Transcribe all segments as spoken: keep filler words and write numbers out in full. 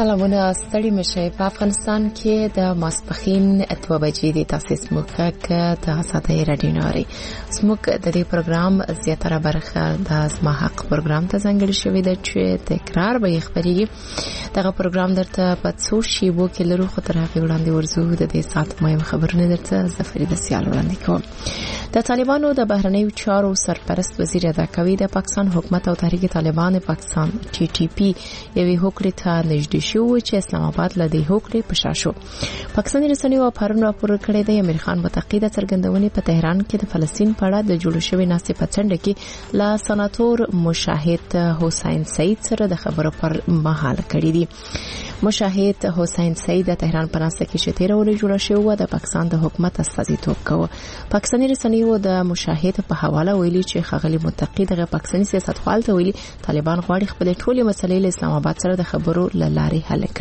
سلامونه ستړي مشه. په افغانستان کې د ماسپخین اتو بجې د تاسیس موقع د آزادۍ رادیو ناري سموک د دې پروګرام زیاتره برخه د اسما حق پروګرام ته ځانګړي شوې ده چې تکرار به خبريږي. دغه پروګرام درته په څو شیبو کې لرو خو تر هغه وړاندې ورزو د دې سات مهم خبرونه درته زفری د سیال وړاندې کوم. د طالبانو د بهرنیو چارو سرپرست وزیر ادا کوي د پاکستان حکومت او تحریک طالبان پاکستان ټي ټي پی یوې هوکړې ته نږدې شو چې اسلام آباد له دې هوکړې په شا شو. پاکستاني رسنیو پرون راپور کړی دی امیر خان متقی د څرګندونې په تهران کې د فلسطین په اړه د جوړ شوی ناسې په څنډه کې لا سناتور مشاهد حسین سید سره د خبرو پر مهال کړی دی. مشاهد حسین سید د تهران په ناسه کې چې تیر ورځ جوړ شو د پاکستان د حکومت استازیتوب کوي. پاکستاني رسنیو د مشاهد په حواله ویلي چې خغلی متقی د پاکستاني سیاستوال ته ویلي طالبان غواړي خپل ټولې مسلې له اسلام آباد سره د خبرو لارې حل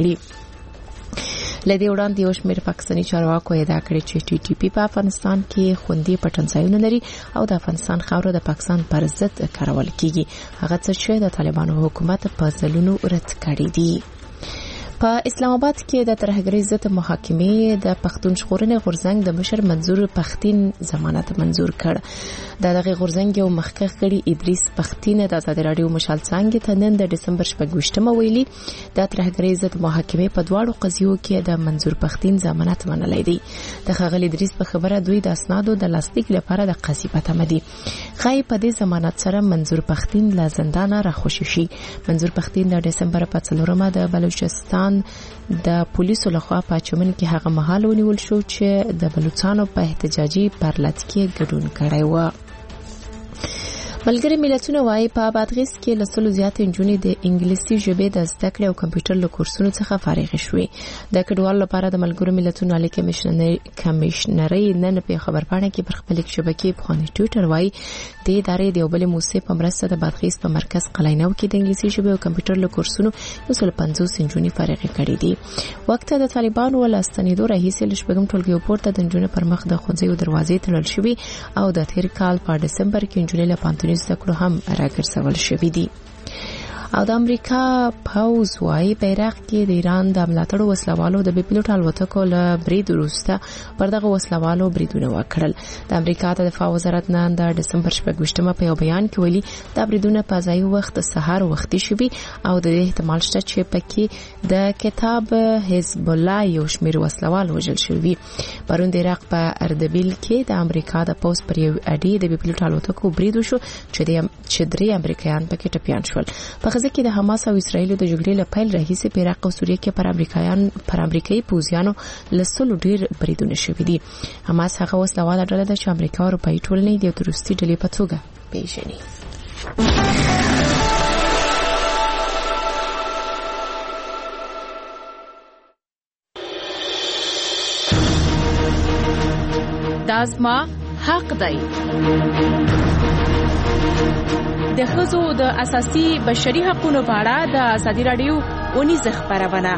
کړي. لدې وړاندې یو شمېر پاکستاني چارواکو ادعا کړې چې ټي ټي پی په افغانستان کې خوندي پټنځایونه لري او د افغانستان خاوره د پاکستان پر ضد کارول کیږي. هغه څه چې د طالبانو حکومت په ځلونو رد کړی دي. په اسلام آباد کې د ترهګرۍ ضد محاکمې د پښتون ژغورنې غورځنګ د مشر منظور پښتين ضمانت منظور کړ. د دغه غورځنګ یو مخکښ غړي ادریس پښتين د آزاد رادیو مشال څنګه ته نن د دسمبر شپږمه ویلي د ترهګرۍ ضد محاکمې په دواړو قضیو کې د منظور پښتين ضمانت منلای دی. د خغل ادریس په خبره دوی د اسنادو د لاستیک لپاره د قصیبه تمدي خای په دې ضمانت سره منظور پښتين له زندان را خوشی شي. منظور پښتين د دسمبر په څلورمه د بلوچستان د پولیسو لخوا په چمن کې هغه مهال ونیول شو چې د بلوچستان په احتجاجي پرلط کې ګډون کړی و. ملګری ملتونه وايي په بادغیس کې لسلو زیات انجونې د انګلیسي ژبې د زده کړې او کمپیوټر له کورسونو څخه فارغ شوې. د کډوالو لپاره د ملګرو ملتونو عالی کمشنري نن په خبرپاڼه کې پر خپل شبکې په خاني ټویټر وايي د ادارې د یوبل موسسې په مرسته د بادغیس په مرکز قلینو کې د انګلیسي ژبې او کمپیوټر له کورسونو یو سل پنځوس انجونې فارغ کړي دي. وخت د طالبانو ول استنیدو رئیس لشبګم ټولګي پورته د انجونې پر مخ د خونځې دروازې تړل شوې او د تیر کال په دسمبر کې انجونې له پانتونی زده کړو هم راګرځول شوې دي. او د امریکا پاوز وايي په عراق کې د ایران د ملاتړو وسلوالو د بي پيلوټ الوتکو له برید وروسته پر دغه وسلوالو بریدونه وکړل. د امریکا د دفاع وزارت نن د دسمبر شپږمه په یو بیان کې ویلي دا بریدونه په ځای وخت سهار وختي شوي او د احتمال شته چې پکې د کتاب حزب الله یو شمېر وسلوال وژل شوي. پرون د عراق په اردبیل کې د امریکا د پوز پر یو اډي د بي پيلوټ الوتکو برید وشو چې د چدري امریکایان پکې ټپيان شول. په ځکه د حماس او اسرایل د جګړې له پیل راهیسې په عراق او سوریه کې پر امریکایان پر امریکایي پوځیانو لسلو ډیر بریدونه شوي دي. حماس هغه وسلواله ډله ده چې امریکا او اروپایي ټولنې د تروریستي ډلې په توګه پیژني. دازما حق دی. د ښځو د اساسي بشري حقوقو په اړه د ازادي رادیو اونیزه خبرونه.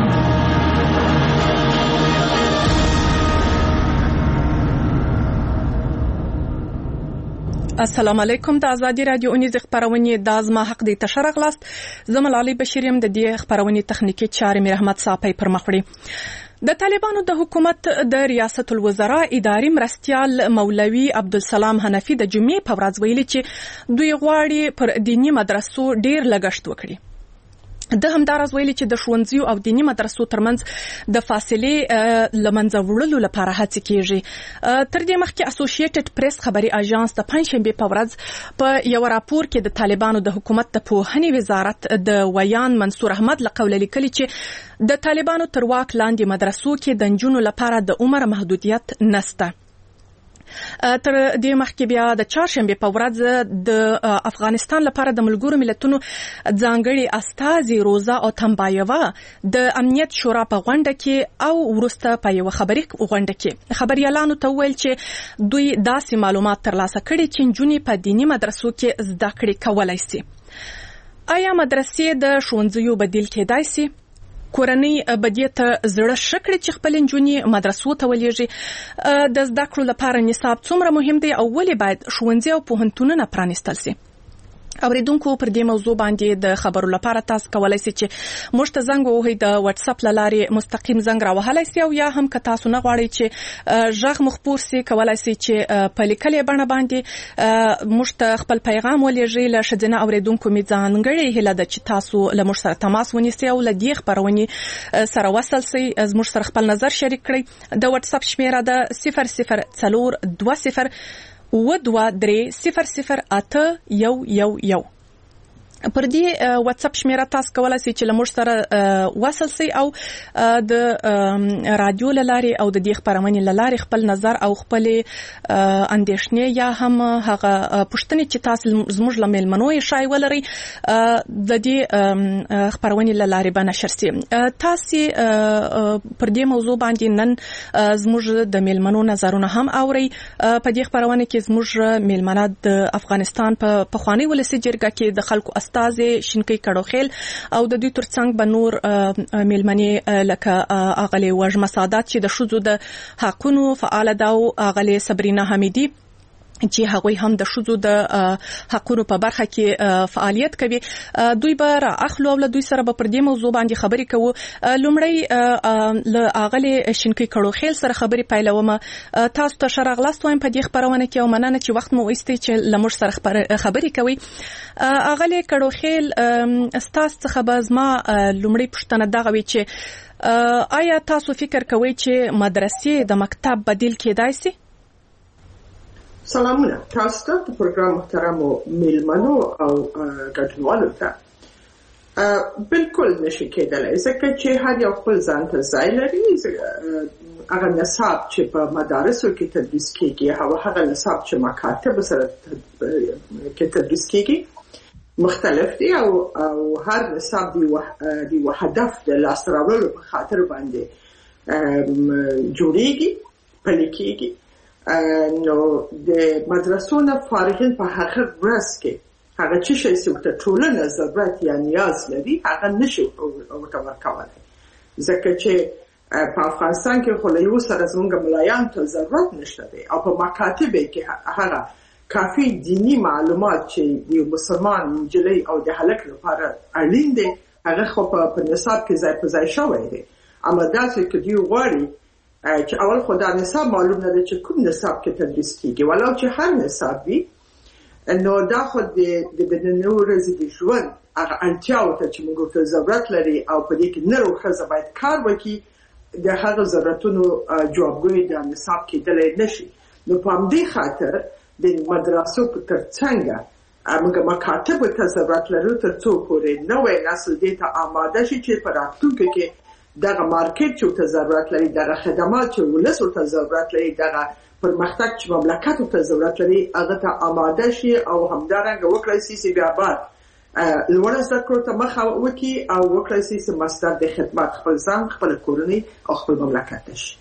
السلام علیکم. د ازادي رادیو اونیزه خبرونه د ازما حق دی تشرغ لاست زمل علي بشیریم د دې خبرونه تخنیکی چارې مې رحمت صاحب پر مخ وړي. د طالبانو د حکومت د ریاست الوزرا اداري مرستيال مولوي عبدالسلام حنفي د جمعې په ورځ ویلي چې دوی غواړي پر دینی مدرسو ډیر لګښت وکړي. د همدارس ویلي چې د ښوونځیو او دینی مدرسو ترمنځ د فاصلې لمنځه وړلو لپاره هڅې کیږي. تر دې مخکې اسوسییټډ پریس خبري اژانس د پنځشنبه په ورځ په یو راپور کې د طالبانو د حکومت د پوهنې وزارت د ویان منصور احمد لقول لیکلي چې د طالبانو تر واک لاندې مدرسو کې د نجونو لپاره د عمر محدودیت نشته. تر دې مخکې بیا د چهارشنبه په ورځ د افغانستان لپاره د ملګرو ملتونو ځانګړي استازي روزا او تمبایوا د امنیت شورا په غونډه کې او ورسته په یو خبري غونډه کې خبريالانو ته ویل چې دوی داسې معلومات ترلاسه کړي چې جنونی په دینی مدرسو کې زده کړې کولای شي. آیا مدرسې د ښوونځیو بدیل کېدای شي؟ کورنۍ بدیت زړه شکړي چې خپل نجونی مدرسو ته ولېږي. د زده کړو لپاره نصاب څومره مهم دی او ولې باید ښوونځي او پوهنتونونه پرانیستل شي؟ اوریدونکو پر دې موضوع باندې د خبرو لپاره تاسو کولای شئ چې موږ ته زنګ ووهئ د واتس اپ لارې مستقیم زنګ راوهلای شئ او یا هم که تاسو نه غواړئ چې ژغ مخبور سي کولای شئ چې په لیکلې بڼه باندې موږ ته خپل پیغام ولېږئ. له ښځینه اوریدونکو مې ځانګړې هیله ده چې تاسو له موږ سره تماس ونیسئ او له دې خبرونې سره وصل شئ، زموږ سره خپل نظر شریک کړئ. د واتس اپ شمیره ده صفر صفر څلور دوه صفر و دوه درې صفر صفر اته یو یو یو. پر دې واتس اپ شمیره تاسو کولای شئ چې لمر سره وصل شئ او د رادیو لارې او د دې خبرونې لارې خپل نظر او خپل اندېښنې یا هم هغه پوښتنې چې تاسو زموږ لمل منوي شای ولري د دې خبرونې لارې باندې نشر شي. تاسو پر دې موضوع باندې نن زموږ د میلمنو نظرونه هم اوري. په دې خبرونه کې زموږ میلمنه د افغانستان په پخوانی ولسی جرګه کې د خلکو استاد شینکی کډوخیل او د دوی ترڅنګ به نور میلمنې لکه اغلی وژم سعادت چې د شذو د حقونو فعال ده او اغلی صبرینا حمیدی چې هغوی هم د شذو د حقونو په برخه کې فعالیت کوي. دوی به را اخلو او له دوی سره به پر دې موضوع باندې خبرې کوو. لومړی له اغلی شینکی کډوخیل سره خبرې پیلوم. تاسو ته ښه راغلاست وایم په دې خبرونه کې او مننه چې وخت مو وایستی چې له موږ سره خبرې کوي. اغلی کډوخیل ستاسو څخه به زما لومړی پوښتنه دغه وي چې آیا تاسو فکر کوئ چې مدرسې د مکتب بدیل کېدای شي؟ سلامونه تاسو ته د پروګرام محترمو میلمنو او ګډونوالو ته. بالکل نشي کېدلی ځکه چې هر یو خپل ځان ته ځای لري. هغه نصاب چې په مدارسو کې تدریس کېږي او هغه نصاب چې مکاتب سره کې تدریس کېږي مختلف دي او او هر نصاب دی دی هدف د لاس راوړلو په خاطر باندې جوړیږي پلي کېږي. نو د مدرسو نه فارغین په هغه ورځ کې هغه چې شي چې ټولنه ضرورت یا نیاز لري هغه نشي ورته ورکولای ځکه چې په افغانستان کې خو له یو سره زموږ ملایان ته ضرورت نشته دی او په مکاتب کې هغه کافي دینی معلومات چې د مسلمان نجلۍ او د هلک لپاره اړین دي هغه خو په نصاب کې ځای په ځای شوی دی. اما داسې کې دی غواړي چې اول خدای نصاب معلوم نه دی چې کوم نصاب کې تدریس کیږي ولو چې هر نصاب وي نو دا خو د د نن ورځې د ژوند هغه اړتیاو ته چې موږ ته ضرورت لري او په دې کې نه روخه باید کار وکړي د هغه ضرورتونو جوابګوی د نصاب کې دلې نشي. نو په همدې خاطر د مدرسو په ترڅنګ موږ مکاتب ته ضرورت لرو تر څو پورې نوې نسل دې ته آماده شي چې په راتلونکي کې دغه مارکیټ چې ته ضرورت لري دغه خدمات چې ولس ته ضرورت لري دغه پرمختګ چې مملکت ته ضرورت لري هغه ته آماده شي او همدارنګه وکړي سي بیا بعد لوړ زده کړو ته مخه وکړي او وکړي سي ماستر د خدمات خپل ځان خپل کورنۍ او خپل مملکت شي.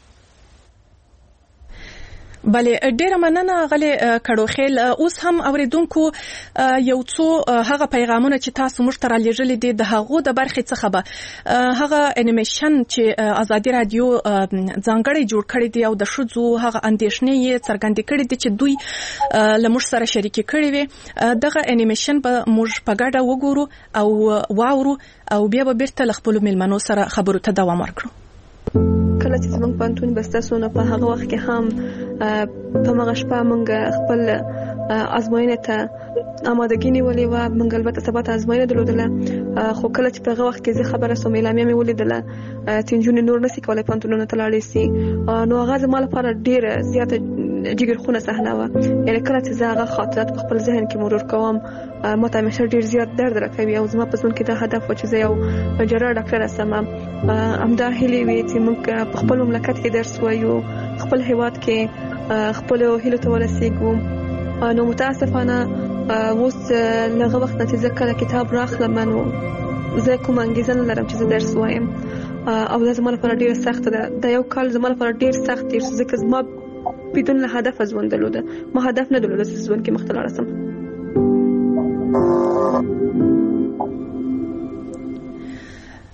بله ډیره مننه غلي کډوخیل. اوس هم اوریدونکو یو څو هغه پیغامونه چې تاسو موږ ته را لېږلي دي د هغو د برخې څخه به هغه انیمیشن چې ازادي رادیو ځانګړی جوړ کړی دی او د شذو هغه اندېښنې یې څرګندې کړې دي چې دوی له موږ سره شریکې کړې وي. دغه انیمیشن به موږ په ګډه وګورو او واورو او بیا به بیرته له خپلو میلمنو سره خبرو ته دوام ورکړو. کله چې زموږ پانتون بستاسو نه په هغه وخت کې هم په مغه شپه موږ خپل ازموینه ته آمادګی نیولې و. موږ البته سبا ته ازموینه درلودله خو کله چې په هغه وخت کې زه خبره سوم اعلامیه مې ولیدله چې نجونې نور نشي کولای پانتونونه ته لاړې سي. نو هغه زما لپاره ډیره زیاته جګرخونه صحنه و. یعنی کله چې زه هغه خاطرات په خپل ذهن کې مرور کوم ما ته همیشه ډیر زیات درد راکوي او زما په ژوند کې دا هدف و چې زه یو جراح ډاکټر اسم. همدا هیلې وي چې موږ په خپل مملکت کې درس وایو خپل هیواد کې خپل هیلو ته ورسېږو. نو متاسفانه اوس لغه وخت چې زه کله کتاب راخلم نو زه کوم انګیزه نه لرم چې زه درس وایم او دا زما لپاره ډیر سخت ده. دا یو کال زما لپاره ډیر سخت دی ځکه زما بدون هدف ژوند درلوده. ما هدف نه درلوده چې ژوند کې مخ ته لاړ شم.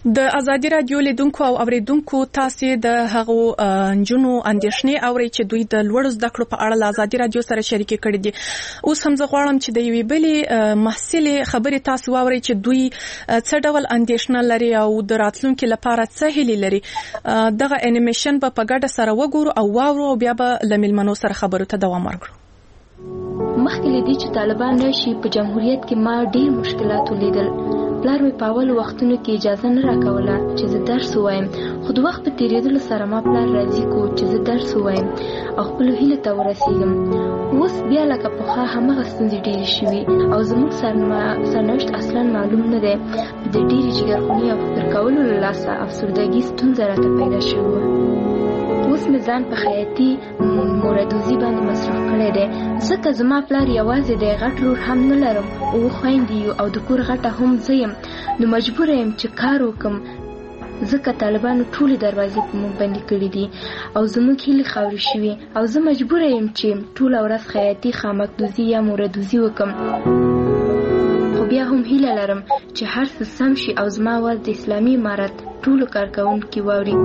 د ازادي رادیو لیدونکو او اوریدونکو تاسو د هغو جنونو اندیشنې اوري چې دوی د لوړ زده کړو په اړه له ازادي رادیو سره شریک کړي دي. اوس هم زه غواړم چې د یوې بلې محصلې خبرې تاسو واورئ چې دوی څه ډول اندیشنه لري او د راتلونکي لپاره څه هیلې لري. دغه انیمیشن به په ګډه سره وګورو او واورو او بیا به له میلمنو سره خبرو ته دوام ورکړو. مخکې له دې چې طالبان راشي په جمهوریت کې ما ډېر مشکلات ولیدل. پلار مې په اول وختونو کې اجازه نه راکوله چې زه درس ووایم، خو د وخت په تېرېدلو سره ما پلار راضي کو چې زه درس ووایم او خپلو هیلو ته ورسېږم. اوس بیا لکه پخوا همغه ستونزې ډېرې شوي او زموږ سرنوشت اصلا معلوم نه دی. د ډېرې جګرخوني او فکر کولو له لاسه افسردګي ستونزه راته پیدا شوې وه. اوس مې ځان په خیاطي موردوزي باندې مصرف کړی دی، ځکه زما پلار یوازې دی، غټ رور هم نه لرم، اووه خویندې یو او د کور غټه هم زه یم. نو مجبوره یم چې کار وکم، ځکه طالبانو ټولې دروازې په موږ بندې کړي دي او زموږ هیلې خاورې شوي او زه مجبوره یم چې ټوله ورځ خیاطي خامکدوزي یا موردوزي وکم. خو بیا هم هیله لرم چې هر څه سم شي او زما آواز د اسلامي امارت ټولو کارکوونکي واوري.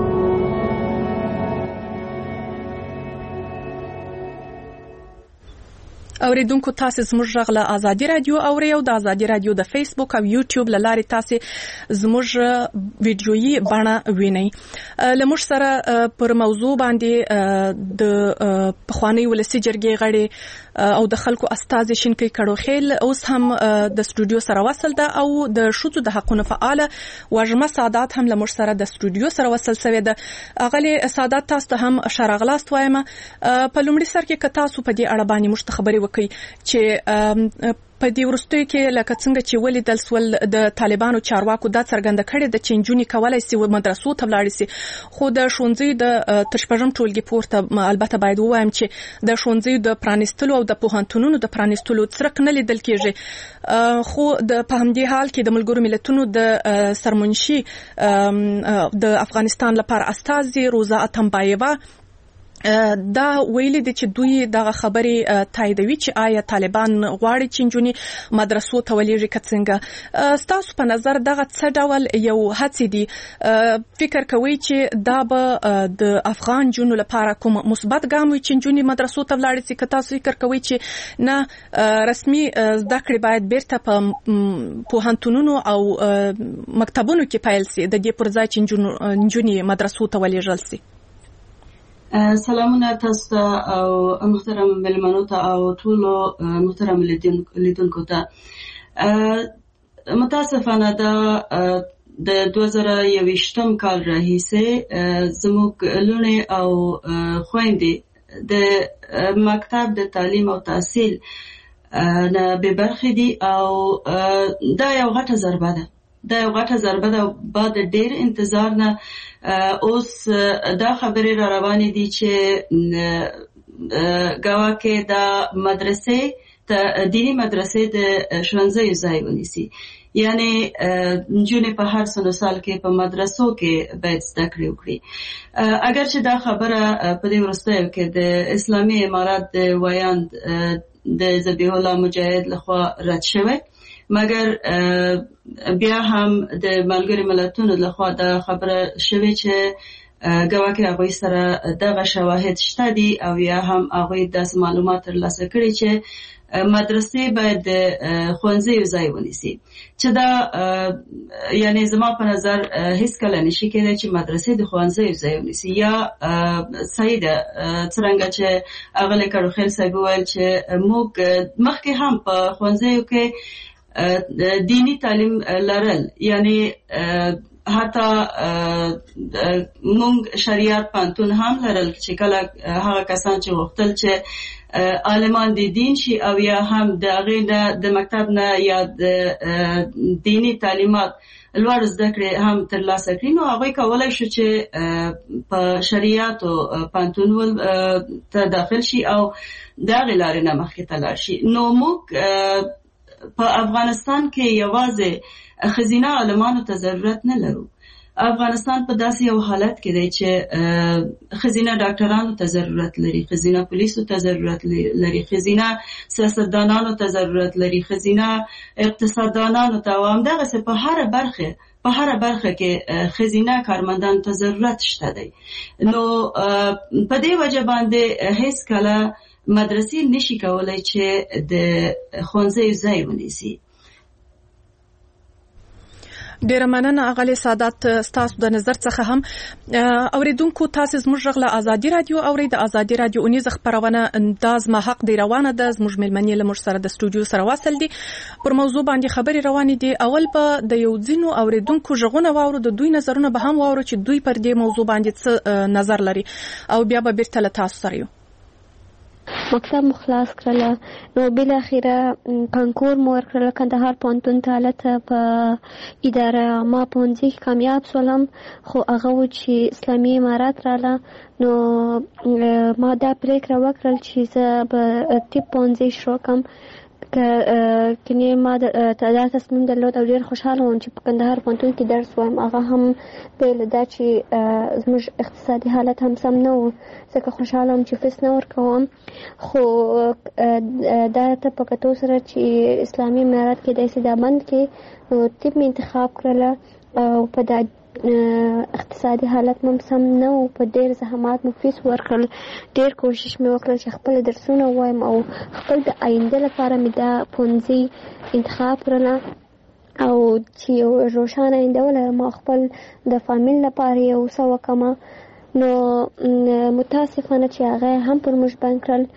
اوریدونکو تاسو زموږ غږ له ازادي رادیو اوري او د ازادي رادیو د فیسبوک او یوټیوب له لارې تاسو زموږ ویډیويي بڼه وینئ. له موږ سره پر موضوع باندې د پخوانی ولسی جرګې غړي او د خلکو استازي شینکي کړوخیل اوس هم د استودیو سره وصل ده او د شوتو د حقوقو فعال واجمه سعادت هم له موږ سره د استودیو سره وصل شوی ده. اغلی سعادت تاسو ته هم شراغلاست وایم. په لومړي سر کې ک تاسو په دې اړه باندې مشت خبري وکي چې په دې ورستوي کې لکه څنګه چې ولیدل سول د طالبانو چارواکو دا څرګنده کړي د چنجونی کولای سي مدرسو ته ولاړ سي، خو د شونځي د تشپژم ټولګي پورته البته باید وایم چې د شونځي د پرانستلو او د پوهنتونونو د پرانستلو څرک نه لیدل کېږي. خو د په همدې حال کې د ملګرو ملتونو د سرمنشي د افغانستان لپاره استازي روزا اتمبایوا دا ویلي دي چې دوی دغه خبرې تاییدوي چې آیا طالبان غواړي چې نجونې مدرسو ته ولېږي که څنګه. ستاسو په نظر دغه څه ډول یو هڅې دي؟ فکر کوئ چې دا به د افغان نجونو لپاره کوم مثبت ګام وي چې نجونې مدرسو ته ولاړې سي، که تاسو فکر کوئ چې نه رسمي زده کړې باید بیرته په پوهنتونونو او مکتبونو کې پیل سي د دې پر ځای چې نجونې مدرسو ته ولېږل سي؟ سلامونه تاسو ته او محترم ملمنو ته او ټولو محترم لیدونکو ته. متاسفانه دا د دوه زره یوویشتم کال راهیسې زموږ لوڼې او خویندې د مکتب د تعلیم او تحصیل نه بې برخې دي او دا یو غټه ضربه ده. دا یو غټه ضربه ده. بعد ډېر انتظار نه اوس دا خبرې را روانې دي چې ګواکې دا مدرسې ته دینی مدرسې د ښوونځیو ځای ونیسي، یعنی نجونې په هر سن و سال کې په مدرسو کې باید زده کړې وکړي. اگر چې دا خبره په دې وروستیو کې د اسلامي امارت د ویاند د ذبیح الله مجاهد لخوا رد شوی، مګر بیا هم د ملګرو ملتونو لخوا دا خبره شوې چې ګواکې هغوی سره دغه شواهد شته دي او یا هم هغوی داسې معلومات ترلاسه کړي چې مدرسې باید د ښوونځیو ځای ونیسي، چې دا یعنی زما په نظر هیڅکله نشي کېدای چې مدرسې د ښوونځیو ځای ونیسي. یا صحیح ده څرنګه چې اغلی کړوخیل صاحب وویل چې موږ مخکې هم په ښوونځیو کې دینی تعلیم لرل، یعنی حتی مونږ شریعت پانتون هم لرل چې کله هغه کسان چې غوښتل چې عالمان د دین شي او یا هم د هغې نه د مکتب نه یا د دینی تعلیمات لوړ زده کړې هم ترلاسه کړي، نو هغوی کولی شو چې په شریعتو پانتون ته داخل شي او د هغې لارې نه مخکې ته لاړ شي. نو موږ په افغانستان کې یوازې ښځینه عالمانو ته ضرورت نه لرو. افغانستان په داسې یو حالت کې دی چې خزینه ډاکټرانو ته ضرورت لري، خزینه پولیسو ته ضرورت لري، خزینه سیاستدانانو ته ضرورت لري، خزینه اقتصاددانانو ته، او همدغسې په هره برخه په هر برخه کې خزینه کارمندانو ته ضرورت شته دی. نو په دې وجه باندې هیڅ کله مدرسې نشي کولای چې د ښوونځیو ځای ونیسي. ډیره مننه اغلی سادات، ستاسو د نظر څخه هم اوریدونکو تاسو زموږ غږ له ازادي رادیو اوري. د ازادي رادیو اونیزه خبرونه د زما حق دی روانه ده. زموږ ملمنې له موږ سره د استودیو سره واصل دي، پر موضوع باندې خبري روانې دي. اول به د یو ځینو اوریدونکو ژغونه واورو، د دوی نظرونه به هم واورو چې دوی پر دې موضوع باندې څه نظر لري، او بیا به بیرته له تاسو سره یو. مکتب مخلاص کړل، نو بل اخیره کانکور مو ورکړل کندهار پوهنتون ته. هلته په اداره ما پوهنځي کامیاب شولم، خو هغه و چې اسلامي امارات راله. نو ما دا پریکړه وکړل چې زه به طب پوهنځي شروع کړم. کني ما دا تصمیم درلود او ډېر خوشحاله وم چې په کندهار پوهنتون کې درس وایم. هغه هم بېله دا چې زموږ اقتصادي حالت هم سم نه و، ځکه خوشحاله وم چې فیس نه ورکوم. خو دا ته په کتو سره چې اسلامي امارات کې داسې دا بند کې، نو طب مې انتخاب کړله. او په دا اقتصادي حالت مم سم نه و، په ډېر زحمات مې فیس ورکړل. ډېر کوشش مې وکړل چې خپل درسونه وایم او خپل د آینده لپاره مې دا پوهنځي انتخاب کړله او چې یو روښانه آینده ولرم او خپل د فامیل لپاره یو څه وکړم. نو متاسفانه چې هغه هم پر موږ بند کړل،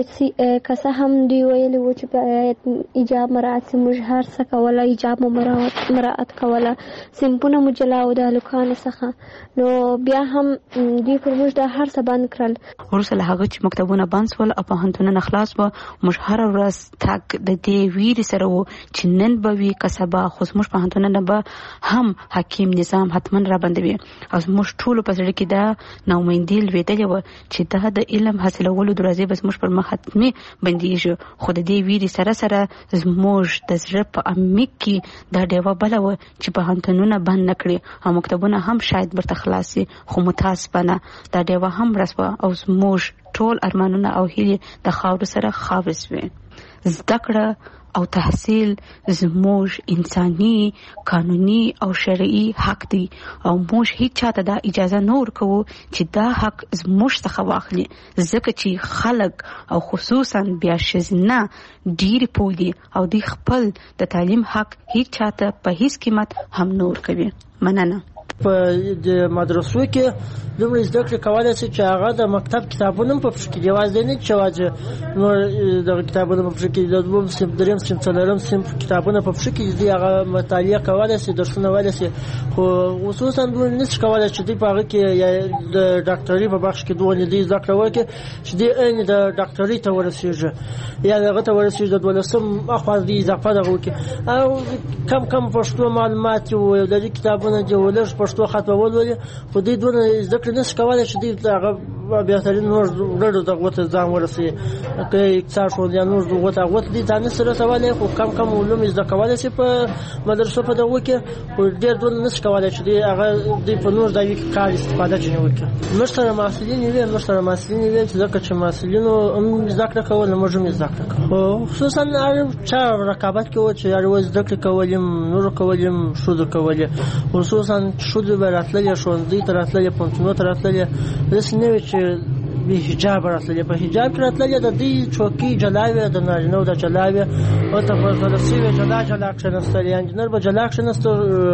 که څه هم دوی ویلي وو چې باید ایجاب مراعات سي، موږ هر څه کوله، ایجاب مو مراعات کوله، صنفونه مو جلا و د هلکانو څخه. نو بیا هم دوی پر موږ دا هر څه بند کړل. وروسته له هغه چې مکتبونه بند شول او پوهنتونونه خلاص وو، موږ هره ورځ تګ د دې ویرې سره و چې نن به وي که سبا، خو زموږ پوهنتونونه به هم حکیم نظام حتما را بندوي. او زموږ ټولو په زړه کې دا ناامیدي لوېدلې وه چې دا د علم حاصلولو دروازې به زموږ پر مخ حتمي بندېږي. خو د دې ویرې سره سره زموږ د زړه په عمیق کې دا ډیوه بله وه چې پوهنتونونه بند نه کړي او مکتبونه هم شاید برته خلاص شي. خو متاسفانه دا ډیوه هم رسوه او زموږ ټول ارمانونه او هیلې د خاورو سره خاورې سوې. زده کړه او تحصیل زموږ انساني، قانوني او شرعي حق دی او موږ هیڅ چاته دا اجازه نه ورکوو چې دا حق زموږ څخه واخلي، ځکه چې خلک او خصوصا بیا ښځینه ډېرې پوه دي او دوی خپل د تعلیم حق هیڅ چاته په هیڅ قیمت هم نه ورکوي. مننه. په د مدرسو کې دومره زده کړې کولی شي چې هغه د مکتب کتابونه هم په پښې کې دي، یوازې نه چې واجه نور دغه کتابونه په پښې کې دي، د دویم صنف، درېیم صنف، څلورم صنف کتابونه په پښې کې دي، هغه مطالعه کولی شي، درسونه ویلی شي. خو خصوصا دوی نشي کولی چې دوی په هغه کې یا د ډاکټري په بخش کې دوی دوی زده کړه وکړي چې دوی عین د ډاکټري ته ورسېږي یا هغه ته ورسېږي د دولسم اخوا دوی اضافه دغه وکړي. او کم کم پښتو معلومات وو، د دې کتابونه دي ولږ پښتو خط ولولي، خو دوی دونه زده کړې نشي کولی چې دوی هغه بهترین نور ډېرو دغو ته ځان ورسوي. که اقتصاد ښوونځي یا نور دغو ته هغو ته دوی ځان نشي رسولی، خو کم کم علوم یې زده کولی شي په مدرسو په دغو کې، خو ډېر دونه نشي کولی چې دوی هغه دوی په نور ځایو کې کار استفاده ځینې وکړي. موږ سره محصلین یې وي موږ سره محصلین یې وي چې ځکه چې محصلینو هم زده کړه کوله، موږ هم زده کړه کوو. خو خصوصا هر چا رقابت کې و چې هر یو زده کړې کولې، نورو کولې، ښځو کولې، خصوصا ښځو به راتللې ښوونځي ته راتللې، پوهنتونونو ته راتللې، داسې نه وي چې بې حجاب راتللې. په حجاب کې راتللې د دوی چوکۍ جلا وې، د نارینهو د جلا وې، او تفضله شوې جلا جلا کښېنستلې، انجینر به جلا کښېنسته،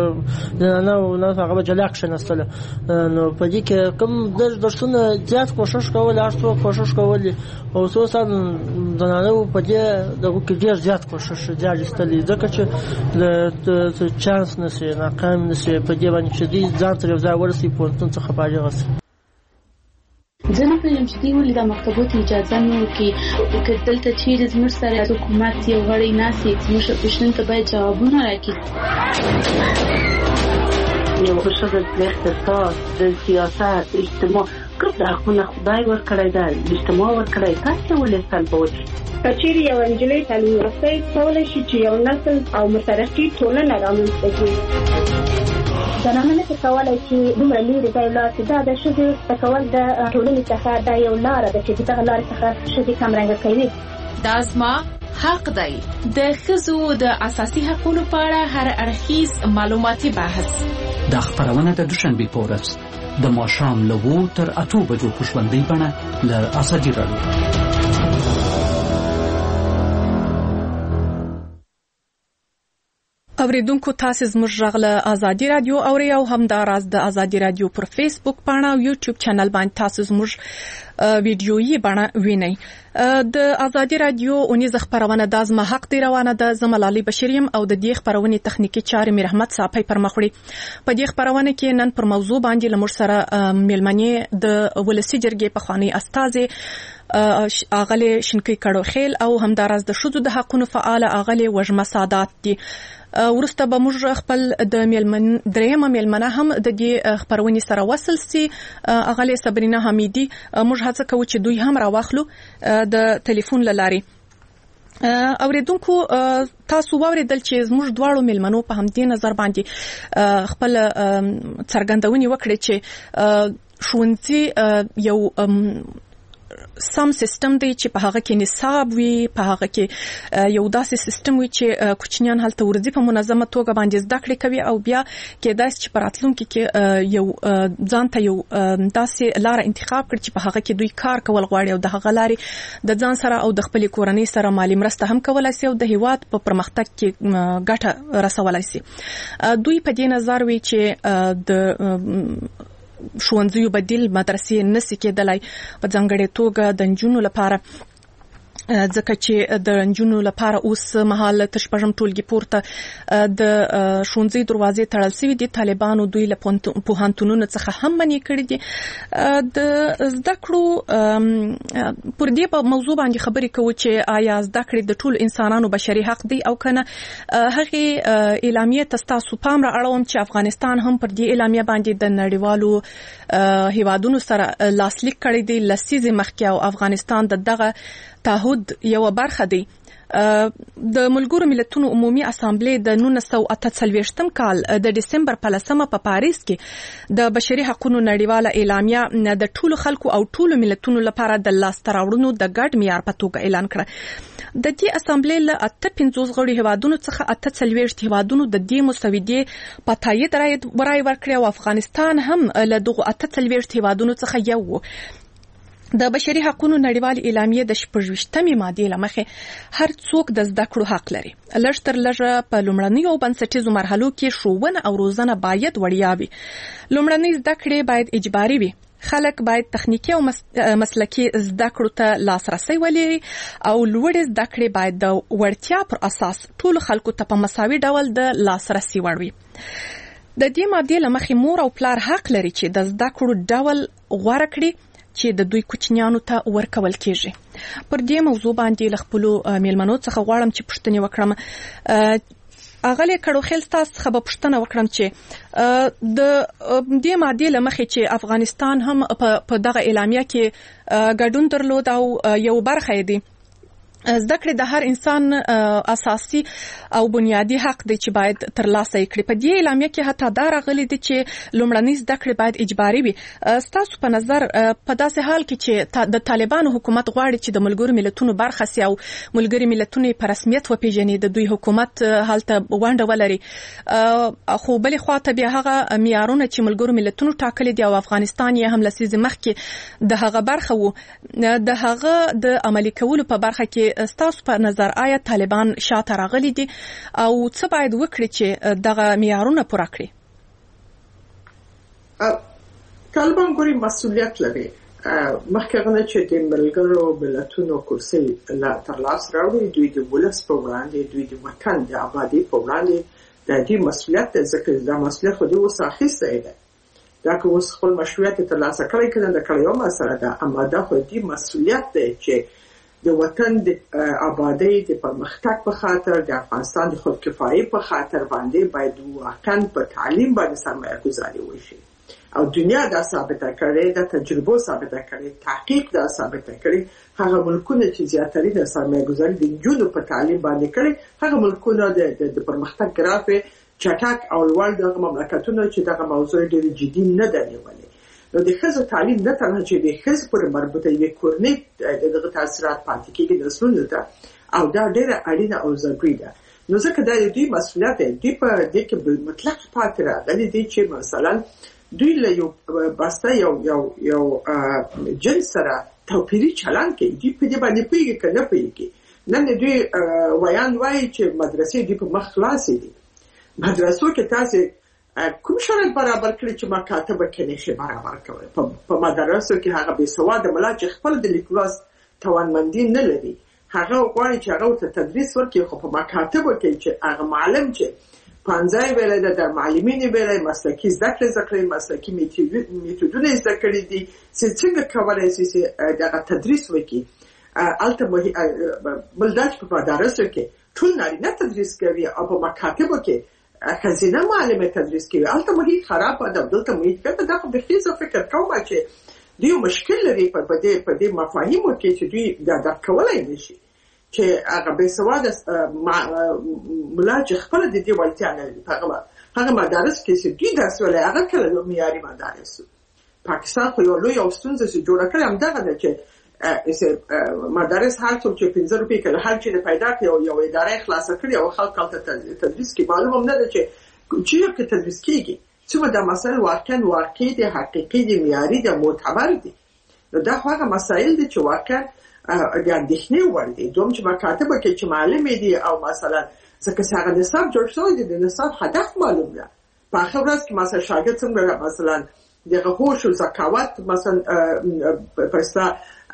د نانه هغه به جلا کښېنستله. نو په دې کې کوم درسونه زیات کوښښ کول، هر څوک کوښښ کولی، خصوصا د نانهو په دې دغو کې ډېر زیات کوښښ زیات ایستلی، ځکه چې د چانس نه شي، ناکام نه شي په دې باندې چې دوی ځان تر یو ځای ورسوي، پوهنتون څخه فارغ شي. زه نه پوهېږم چې دوی ولې دا مکتبو ته اجازه نه ورکوي. که دلته چېرې زموږ سره حکومت یو غړی ناست وي، زموږ پوښتنو ته باید جوابونه راکړي. یو ښځه د اقتصاد، د سیاست، اجتماع کوم حقونه خدای ورکړی ده، اجتماع ورکړی، تاسې ولې سلبوئ؟ که چېرې یوه نجلۍ تعلیم یافته کولی شي چې یو نسل او مترقي ټولنه رامنځته کړي. زنانه نشي کولی چې دومره لرې ځای ولاړ شي. دا د ښځې زده کول د ټولنې څخه دا یو لاره ده چې د دغه لارې څخه ښځې کمرنګه کوي. دا زما حق دی. د ښځو د اساسي حقوقو په اړه هر اړخیز معلوماتي بحث دا خبرونه د دوشنبه په ورځ د ماښام له اوو تر اتو بجو په ژوندۍ بڼه له ازادي راډیو. اوریدونکو تاسو زموږ غږ له ازادي رادیو اوري او هم دا راز د ازادي رادیو پر فیسبوک باندې او یوټیوب چینل باندې تاسو زموږ ویډیويي باندې وینئ. د ازادي رادیو اونیز خبرونه د ازما حق دی روانه ده. زملالي بشریم او د دې خبرونه تخنیکی چارې میر احمد صاحب پر مخ وړي. په دې خبرونه کې نن پر موضوع باندې لمر سره میلمنې د ولسی جرګې په خواني استاذ اغله شنکی کړو خیل او همدارس د شذو د حقونو فعال اغله وجمه سادات دي. ورسته به موږ خپل د میلمن درېمه میلمنه هم د دې خبرونې سره وصل سي. اغله صبرینا حمیدی موږ هڅه کوو چې دوی هم راوخلو د ټلیفون لاري. اوریدونکو تاسو واوریدل چې زموږ دواړو میلمنو په همدې نظر باندې خپل څرګندونې وکړي چې ښوونځي یو سم سیستم دی چې په هغه کې نصاب وي، په هغه کې یو داسې سیستم وي چې کوچنیان هلته ورځي په منظمه توګه باندې زده کړې کوي او بیا کېدای چې په راتلونکي کې یو ځان ته یو داسې لار انتخاب کړي چې په هغه کې دوی کار کول غواړي او د هغه لارې د ځان سره او د خپل کورنۍ سره مالی مرسته هم کولای شي او د هیواد په پرمختګ کې ګټه رسولای شي. دوی په دې نظر وي چې د ښوونځیو بدیل مدرسې نشي کېدلای په ځانګړې توګه د نجونو لپاره، ځکه چې د نجونو لپاره اوس مهال تشپژم ټولګي پورته د ښوونځي دروازې تړل شوې دي. طالبانو دوی له پوهنتونونو څخه هم منع کړي دي. د زده کړو پر دې په موضوع باندې خبرې کوو چې آیا زده کړې د ټول انسانانو بشري حق دی او کنه. هغه اعلامیه تاسو پام را اړوم چې افغانستان هم پر دې اعلامیه باندې د نړیوالو هیوادونو سره لاسلیک کړی دی لسیزه مخکې او افغانستان د دغه تعهد یو برخه دی. د ملګرو ملتونو عمومي اسامبلې د نولس سوه اته څلوېښتم کال د دسمبر په لسمه په پاریس کې د بشري حقوقو نړیواله اعلامیه د ټولو خلکو او ټولو ملتونو لپاره د لاسته راوړنو د ګډ معیار په توګه اعلان کړه. د دې اسامبلې له اته پنځوس غړي هیوادونو څخه اته څلوېښت هیوادونو د دې مسودې په تایید رای ورکړی او افغانستان هم له دغه اته څلوېښت هیوادونو څخه یو و. د بشري حقوقو نړیوال اعلامیه د شپږویشتمې ماده لمخې هر څوک د زده کړو حق لري. لږ تر لږه په لومړنیو او بنسټیزو مرحلو کې ښوونه او روزنه باید وړیا وي. لومړنۍ زده کړې باید اجباري وي. خلک باید تخنیکی او مسلکی زده کړو ته لاسرسي ولري او لوړې زده کړې باید د وړتیا پر اساس ټول خلکو ته په مساوي ډول د لاسرسي وړ وي. د دې ماده لمخې مور او پلار حق لري چې د زده کړو ډول غوړه کړي چې د دوی کوچنیانو ته ورکول کېږي. پر دې موضوع باندې له خپلو میلمنو څخه غواړم چې پوښتنې وکړم. اغله کړو خل تاسو څخه به پوښتنه وکړم چې د دې ماده لمخې چې افغانستان هم په دغه اعلامیه کې ګډون درلود او یو برخه دی. زده کړې د هر انسان اساسي او بنیادی حق دی چې باید ترلاسه کړي. په دې اعلامیه کې حتی دا راغلي دي چې لومړنۍ زده کړې باید اجباري وي. ستاسو په نظر په داسې حال کې چې د طالبانو حکومت غواړي چې د ملګرو ملتونو برخه سي او ملګري ملتونه په رسمیت وپیژني، د دوی حکومت هلته ونډه ولري، خو بلې خواته بیا هغه معیارونه چې ملګرو ملتونو ټاکلي دي او افغانستان یې هم لسیزه مخکې د هغه برخه وو، د هغه د عملي کولو په برخه کې ستاسو په نظر آیا طالبان شاته راغلي دي او څه باید وکړي چې دغه معیارونه پوره کړي؟ طالبان ګوري مسؤلیت لري. مخکې چې د ملګرو ملتونو کرسي تر لاس راوړي، دوی د ولس په وړاندې، دوی د وطن د آبادی په وړاندې د دې مسؤلیت ځکه دا مسؤلیت خو د اوس اخیسته ده. دا که اوس خپل مشروعیت تر لاسه کړی کنه د کړیو مسله ده، اما دا خو د مسؤلیت ده چې د وطن د آبادی د پرمختګ په خاطر د افغانستان د خودکفایي په خاطر باندې باید واقعا په تعلیم باندې سرمایه گذاري وشي او دنیا دا ثابته کړي، د تجربو ثابته کړي، تحقیق دا ثابته کړي. هغه ملکونه چې زیاتري د سرمایه گذاري د نجونو په تعلیم باندې کړي، هغه ملکونه د پرمختګ ګراف چټک او لوړ دغه مملکتونه چې دغه موضوع ډېر جدي نه ده نیولې. نو د ښځو تعلیم نه تنها چې د ښځو پورې مربوطه یوې کورنۍ دغه تاثیرات پاتې کېږي نسلونو ته، او دا ډېره اړینه او ضروري ده. نو ځکه دا د دوی مسؤلیت دی. دوی په دې کې مطلق پاتې راغلي دي چې مثلا دوی له یو بسته یو یو یو جنس سره توپیري چلند کوي. دوی په دې باندې پوهېږي که نه پوهېږي. نن دوی ویان وایي چې مدرسې دوی په مخ خلاصې دي. مدرسو کې تاسې کوم شرط برابر کړي چې مکاتبه کې نشي برابر کوي؟ په مدرسو کې هغه بې سواده ملا چې خپل د لیکلو توانمندي نه لري، هغه غواړي چې هغه ته تدریس ورکړي، خو په مکاتبو کې چې هغه معلم چې پانځای ویلی ده، د معلمینې ویلی، مسلکي زده کړې زده کړې، مسلکي میتودونه زده کړي دي چې څنګه کولی شي چې دغه تدریس وکړي. هلته بل دا چې په مدارسو کې ټول نارینه تدریس کوي او په مکاتبو کې ښځینه معلمې تدریس کوي. هلته محیط خراب ده، دلته محیط بېرته دا خو بیخي زه فکر کوم چې دوی مشکل لري په دې په دې مفاهیمو کې چې دوی دا درک کولی نه شي، چې هغه بې سواده ملا چې خپله د دې وړتیا نه لري. هغه مدارس کې چې دوی درس ویلی هغه کله معیاري مدارس. پاکستان خو یو لویه ستونزه چې جوړه کړې همدغه ده چې مدارس هر څوک چې پنځه روپۍ که هر چي نه پیدا کړي او یو اداره یې خلاصه کړي او خلک هلته تدریس کوي، معلوم هم نه ده چې چیرې کې تدریس کېږي. څومره دا مسایل واقعا واقعي دي، حقیقي دي، معیاري دي، معتبر دي. نو دا خو هغه مسایل دي چې واقعا د اندېښنې وړ دي. دوم چې مکاتبه کې چې معلمې دي او مثلا ځکه چې هغه نصاب جوړ شوی دی، د نصاب هدف معلوم ده. په آخر ورځ کې مثلا شاګرد څنګه مثلا دغه هوش او ذکاوت مثلا پستا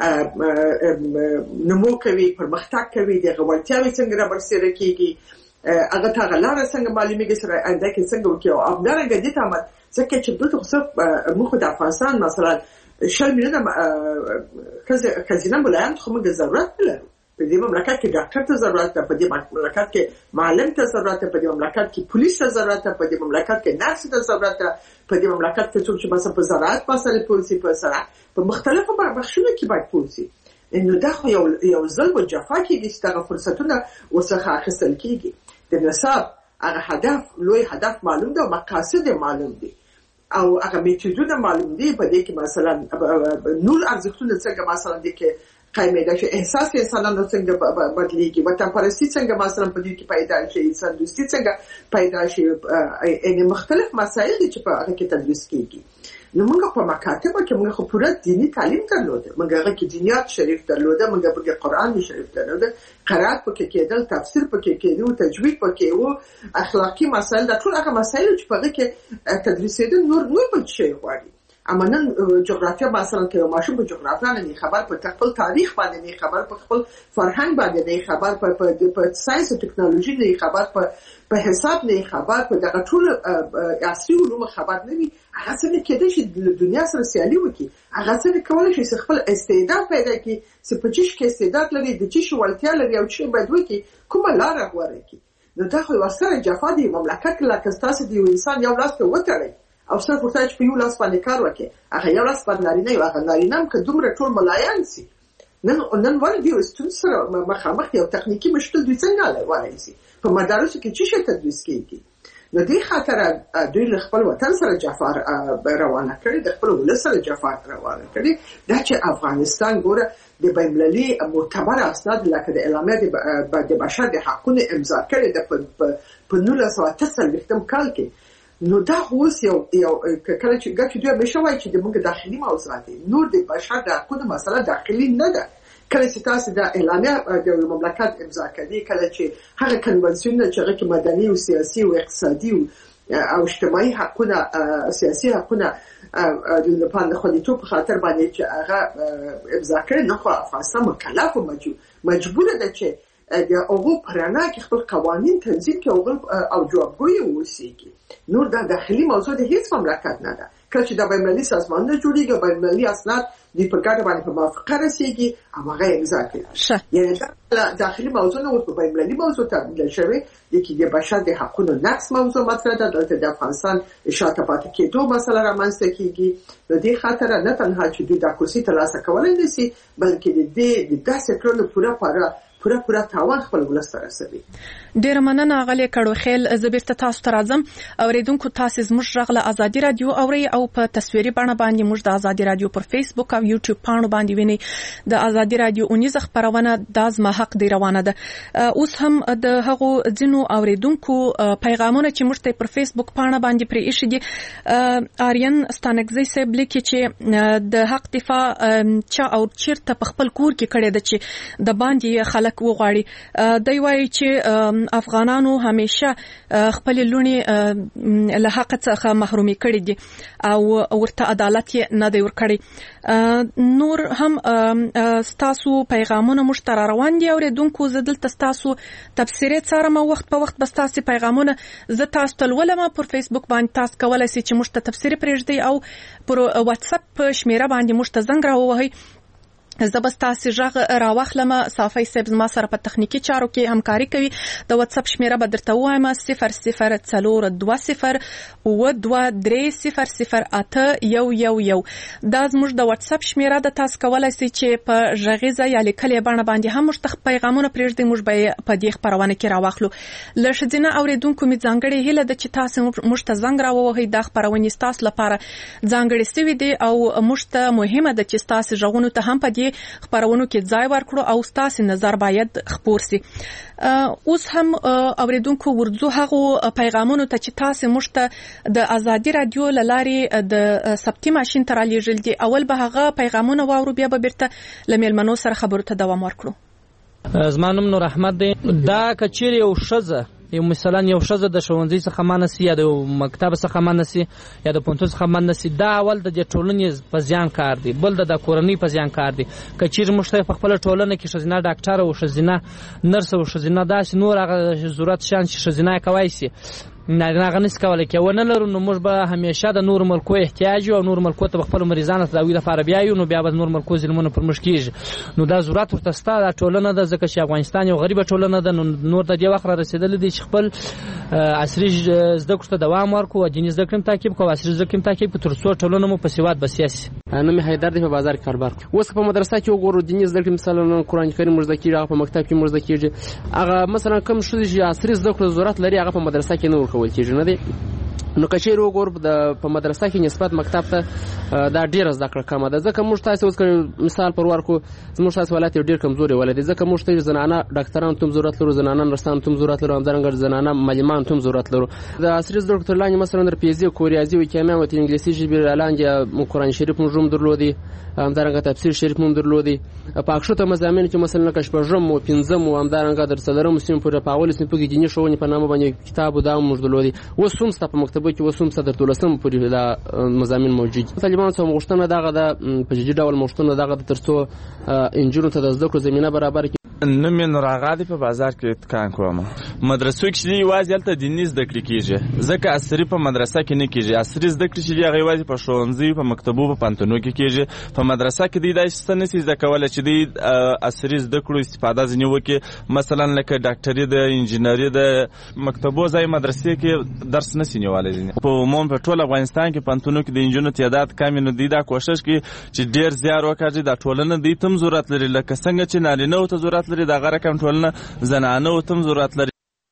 نمو کوي، پرمختګ کوي، دغه وړتیاوې څنګه رابرسېره کېږي، هغه ته هغه لاره څنګه معلومېږي سره آینده کې څنګه وکړي. او همدارنګه دې ته عمل ځکه چې دلته خو صرف موږ د افغانستان مثلا شل میلیونه ښځینه ملایان خو موږ ضرورت نه لرو. په دې مملکت کې ډاکټر ته ضرورت ده، په دې مملکت کې معلم ته ضرورت ده، په دې مملکت کې پولیس ته ضرورت ده، په دې مملکت کې نرس ته ضرورت ده، په دې مملکت کې څوک چې مثلا په زراعت مسله پوه شي، په زراعت په مختلفو بخشونو کې باید پوه شي. نو دا خو یو یو ظلم او جفا کېږي چې دغه فرصتونه ورڅخه اخیستل کېږي. د نصاب هغه هدف لوی هدف معلوم ده او مقاصد معلوم دي او هغه میتودونه معلوم دي. په دې کې مثلا نور ارزښتونه څنګه مثلا دي کې قایمه شي، احساس انسانانو څنګه بدلېږي، وطن پرستی څنګه مثلا په دې کې پیدا شي، انسان دوستي څنګه پیدا شي، یعنې مختلف مسایل دي چې په هغه کې تدریس کېږي. نو موږ په مکاتبه کې موږ خو پوره دیني تعلیم درلوده، موږ هغه کې دینیات شریف درلوده، موږ پکې قرآن شریف درلوده، قرائت پکې کېدل، تفسیر پکې کېدو، تجوید پکې و، اخلاقي مسایل، دا ټول هغه مسایل چې په هغه کې تدریسېدل. نور نور بل شی غواړي. اما نن جغرافیا مثلا که یو ماشوم په جغرافیا نه خبر، په خپل تاریخ باندې نه خبر، په خپل فرهنګ باندې نه خبر، په په ساينس او ټکنالوژي نه خبر، په په حساب نه خبر، په دغه ټول عصري علوم خبر نه وي، هغه څنګه کېدای شي د دنیا سره سیالي وکړي؟ هغه څنګه کولای شي خپل استعداد پیدا کړي، چې په چیش کې استعداد لري، د چیش وړتیا لري او چې باید وکړي کومه لاره غوره کړي. نو دا خو یو سره جفا دی. مملکت لکه ستاسو دی انسان یو لاس ته وتړي او صرف ورته چې په یو لاس باندې کار وکړي، هغه یو لاس باندې نارینه یو هغه نارینه هم که دومره ټول ملایان سي، نن نن ولې دوی ستونزې سره مخامخ یو تخنیکي مشکل دوی څنګه وایي سي په مدارسو کې چې څه تدریس کېږي. نو دې خاطر دوی له خپل وطن سره جفا روانه کړي، د خپل ولس سره جفا روانه کړي. دا چې افغانستان ګوره د بین‌المللي معتبر اسناد لکه د اعلامیه د بشر د حقونو امضا کړي د په نولس سوه اته څلوېښتم کال کې. نو دا اوس یو یو کله چې ګټه دوی همیشه وایي چې د موږ داخلي موضوعات دي، نور د بشر د حقونو مسله داخلي نه ده. کله چې تاسو د اعلامیه د مملکت امضا کوي، کله چې هغه کنونسیون چې هغه کې مدني او سیاسي او اقتصادي او اجتماعي حقونه، سیاسي حقونه لپاره خوندیتوب په خاطر باندې چې هغه امضا کړي، نو خو افغانستان مکلف او مجبور ده چې د هغو په رڼا کې خپل قوانین تنظیم کړي او جوابګوی واوسېږي. نور دا داخلي موضوع د هیڅ مملکت نه ده. کله چې د بین‌المللي سازمانونه جوړېږي او بین‌المللي اسناد دوی په ګډه باندې په موافقه رسېږي او هغه امضا کوي، یعنې دا داخلي موضوع نه اوس په بین‌المللي موضوع تبدیل شوې. یکي د بشر د حقونو نقض موضوع مطرح ده، دلته د افغانستان د شاته پاتې کېدو مسله رامنځته کېږي. د دې خاطر نه تنها چې دوی دا کرسي ترلاسه کولی نه شي، بلکې د دې د داسې کړنو پوره پاره پوره پوره تاوان خپل ولس ته رسوي. ډیر مننه غلې کړو خیل زبرته تاسو ته راځم. اوریدونکو تاسو زموږ غږ له ازادي رادیو اوري او په تصویري بڼه باندې موږ د ازادي رادیو پر فیسبوک او یوټیوب پاڼو باندې ویني. د ازادي رادیو اونیزه خبرونه د زما حق دی روانه ده. اوس هم د هغو ځینو اوریدونکو پیغامونه چې موږ ته پر فیسبوک پاڼه باندې پرې ایښي دي. آریان ستانګزی صاحب لیکي چې د حق دفاع چا او چیرته په خپل کور کې کړی ده چې د باندې خلک وغواړي. دوی وایي چې افغانانو همیشه خپل لونی له حق څخه محرومي کړي دي او ورته عدالت نه دی ورکړي. نور هم ستاسو پیغامونه مشترک روان دي. اوریدونکو زه دلته ستاسو تفسیرات سره ما وخت په وخت بس تاسو پیغامونه زه تاسو ته ولما پر فیسبوک باندې تاسو کولای شئ چې مشته تفسیر پرېږدئ او پر واتس اپ شمیره باندې مشته زنګ راووهئ. زه بس تاسو ژغ راوخلم. صافي صاحب زما سره په تخنیکی چارو کې همکاري کوي. د واتس اپ شمیره به درته وایم صفر صفر څلور دوه صفر او دوه درې صفر صفر اته یو یو یو. دا زموږ د واتس اپ شمیره د تاسو کولای شئ چې په ژغیزه یا لیکلې باندې باندې هم مشتخ پیغامونه پرېږدئ. موږ به په دې خبرونه کې راوخلو. لښدینه اوریدونکو می ځانګړي هله د چې تاسو مشته زنګ راووهئ. د خبرونه تاسو لپاره ځانګړي سوي دي او مشته مهمه ده چې تاسو ژغونو ته هم په دې خبرونو کې ځای ورکړو او تاسو نظر باید خبر سي. اوس هم اوریدونکو ورځو هغه پیغامونو ته چې تاسو مشته د ازادي رادیو لاري د سبتي ماشين تر لیږل دي. اول به هغه پیغامونه واورو بیا به بیرته لمیلمنو سره خبرو ته دوام ورکړو. زمانم نور احمد دی. دا کچیر یو شزه یو مثلا یو شزه د شونځي څخه مانسي یا د مکتب څخه مانسي یا د پونتو څخه مانسي. دا اول د ټولنې په ځان کار دی، بل د کورنۍ په ځان کار دی. کچیر مشته په خپل ټولنه کې شزینه ډاکټر او شزینه نرس او شزینه داس نور هغه ضرورت شان چې شزینه کوي سي نه نه غنس کولای کې ونه لرو. نو موږ به همیشه د نور ملکو احتیاج او نور ملکو ته خپل مریضانو ته داوی لپاره بیايو. نو بیا به نور ملکو ظلمونه پر مش کیږي. نو دا ضرورت ورته ستاره ټولنه د ځکه چې افغانستان یو غریبه ټولنه ده. نور د دې وخت را رسیدل دي چې خپل عصري زده کړو ته دوام ورکو او دیني زده کړم تعقیب کوو. عصري زده کړم تعقیب تر څو ټولنه مو په سیواد بسیاسي. انا می حیدر دی په بازار کې کاربار. اوس په مدرسه کې وګورو دیني زده کړم مثلا قرآن کریم مرزه کیږي، په مکتب کې مرزه کیږي. هغه مثلا کوم شې چې عصري زده کړو ضرورت لري هغه په مدرسه کې نه ورکول کیږي نه دی. نو کچیر وګور د په مدرسه کې نسبت مکتب ته دا ډیر زده کړه کمه ده. ځکه موږ تاسو اوس مثال پر ورکو زموږ تاسو ولایت ډیر کمزوري ولادي. ځکه موږ ته زنانه ډاکټران تم ضرورت لرو، زنانه نرسان تم ضرورت لرو، همدارنګه زنانه معلمان تم ضرورت لرو. د عصري زده کړو لاندې مثلا در پیزي کوریازي او کیمیا او انګلیسي ژبه لاندې قرآن شریف موږ درلودي، همدارنګه تفسیر شریف موږ درلودي. پاکشو ته مزامین کې مثلا کشپژم او پنځم او همدارنګه در څلورم سیم پر پاول سیم په دیني شوونی په نامه باندې کتاب او دا موږ درلودي. وسوم ست په مکتبه کې وسوم صدر تولسم پورې دا مزامین موجود. طالبان څو مغشتنه دغه د په جدي ډول مغشتنه دغه د ترڅو انجونو ته د زده کړو زمينه برابر کړي. نو مې نور غادي په بازار کې کار کوم. مدرسو کې دی واځي الته دیني زده کړې کیږي. ځکه عصري په مدرسه کې نه کیږي. عصري زده کړې چې هغه واځي په شونځي په مکتبو په پانتونو کې کیږي. په مدرسه کې دی دای څه نسي زده کولای چې دی عصري زده کړو استفاده ځنی وکي. مثلا لکه ډاکټري د انجینری د مکتبو ځای مدرسې کې درس نسی نیولای ځنی. په عموم په ټول افغانستان کې پانتونو کې د انجینرو تعداد کم نه دی. دا کوشش کوي چې ډیر زیار وکړي د ټولنه دی تم ضرورت لري. لکه څنګه چې نارینه او ته ضرورت لري دا غره کم ټولنه زنانه او تم ضرورت لري.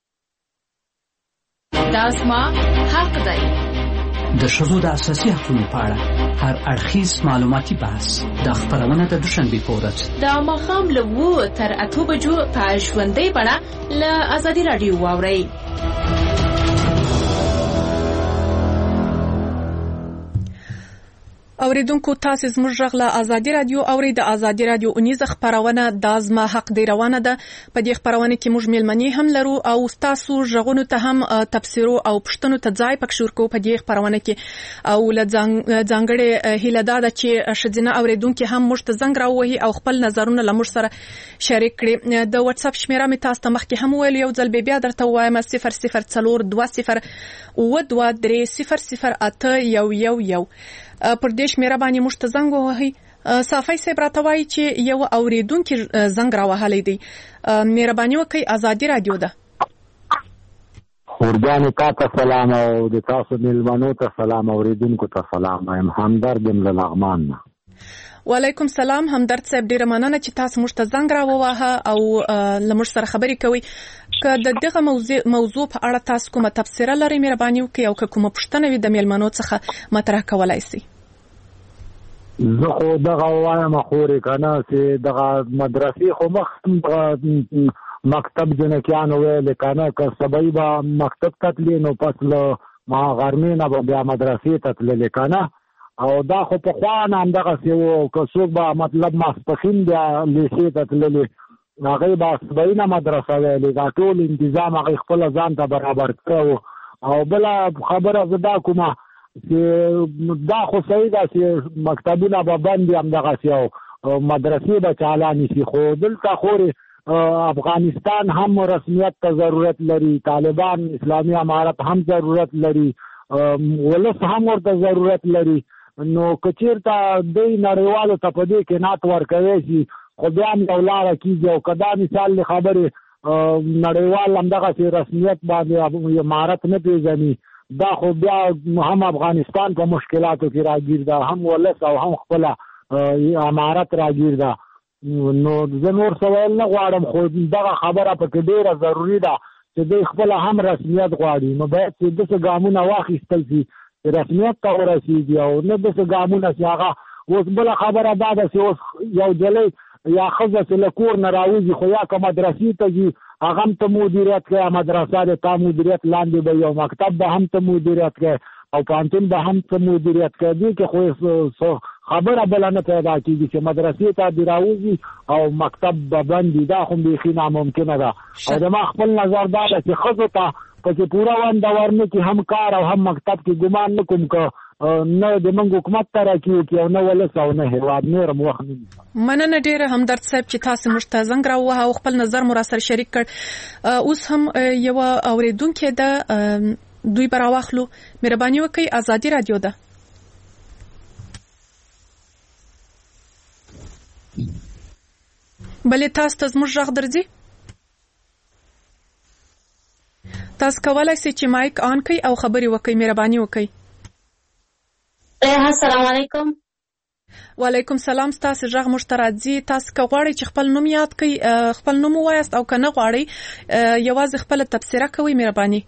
دا زما حق دی. د ښځو د اساسي حقوقو په اړه هر اړخیز معلوماتي بحث د خبرونه د دوشنبې په ورځ د ماښام له اوو تر اتو بجو په ژوندۍ بڼه له ازادي راډیو واورئ. اوریدونکو تاسو زموږ غږ له ازادي رادیو اوري. د ازادي رادیو اونیزه خبرونه د زما حق دی روانه ده. په دې خبرونه کې موږ میلمنې هم لرو او تاسو غږونو ته هم تفسیر او پښتنو ته ځای پک شور کو په دې خبرونه کې. او ل ځانګړې هیله ده چې شذینه اوریدونکو هم موږ ته زنګ راوهي او خپل نظرونه له موږ سره شریک کړي. د واتس اپ شمیره می تاسو ته مخکې هم ویل یو ځل بیا درته وایم صفر صفر څلور دوه صفر او دوه درې صفر صفر اته یو یو یو. پر دې شمیره باندې موږ ته زنګ ووهئ. صافي صاحب راته وایي چې یو اوریدونکي زنګ راوهلی دی. مهرباني وکړئ ازادي رادیو ده. خورجان ته سلام او د تاسو میلمنو ته سلام، اوریدونکو ته سلام. ایم همدرد له لغمان. وعلیکم سلام. همدرد صاحب ډیره مننه چې تاسو موږ ته زنګ راووهه او لمر سره خبرې کوي. که د دغه موضوع موضوع په اړه تاسو کومه تفسیر لرئ مهرباني وکړئ او که کومه پوښتنه وي د میلمنو څخه مطرح کولای شئ. زه خو دغه وایم خورې کنه چې دغه مدرسې خو مخ مکتب جنکیانو ویل کنه که سبای با مکتب تتلی نو پس له ما غرمې نه به بیا مدرسې ته تللی کنه او دا خو په خوا نه همدغسې و که څوک به مطلب ماسپښین بیا لیسې ته تللي هغوی به سبایي نه مدرسه ویلې دا ټول انتظام هغوی خپله ځان ته برابر کړی و. او بله خبره زه دا کومه چې دا خو صحیح ده چې مکتبونه به بند وي همدغسې او مدرسې به چالانې شي خو دلته خورې افغانستان هم رسمیت ته ضرورت لري، طالبان اسلامي امارت هم ضرورت لري، ولس هم ورته ضرورت لري. نو که چېرته دوی نړیوالو ته په دې کې نعت ورکوی شي خو بیا هم یو لاره کېږي او که دا مثال د خبرې نړیوال همدغسې رسمیت باندې امارت نه پېژني دا خو بیا هم افغانستان په مشکلاتو کې راګیر ده، هم ولس او هم خپله امارت راګیر ده. نو زه نور څه ویل نه غواړم خو دغه خبره پکې ډېره ضروري ده چې دوی خپله هم رسمیت غواړي. نو باید چې داسې ګامونه واخیستل شي چې رسمیت ته ورسېږي او نه داسې ګامونه چې هغه اوس بله خبره دا ده چې اوس یو جلۍ یا ښځه چې له کور نه راوځي خو یا که مدرسې ته ځي هغه هم ته مدیریت کوي، مدرسه د تا مدیریت لاندې به یو مکتب به هم ته مدیریت کوي او پوهنتون به هم ته مدیریت کوي. دې کې خو خبره بله نه پیدا کېږي چې مدرسې ته دې راوځي او مکتب به بند وي، دا خو بیخي ناممکنه ده. او زما خپل نظر دا ده چې ښځو ته پکې پوره ونډه ورنکړي، هم کار او هم مکتب کې ګمان نه کوم که نه د موږ حکومت ترقي وکړي او نه ولس او نه هېواد. نور هم وخت نه مننه ډېره همدرد صاحب چې تاسو موږ ته زنګ راووهه او خپل نظر مو راسره شریک کړ. اوس هم یوه اورېدونکې ده، دوی به راواخلو. مهرباني وکړئ، ازادي راډیو ده. بلې تاسو ته زموږ غږ درځي؟ تاسو کولی شئ چې مایک آن کړئ او خبرې وکړئ. مهرباني وکړئ. السلام علیکم. وعلیکم سلام. ستاسو غږ موږ ته راځي. تاسو که غواړئ چې خپل نوم یاد کړئ خپل نوم ووایاست او که نه غواړئ یوازې خپله تبصره کوئ. مهرباني.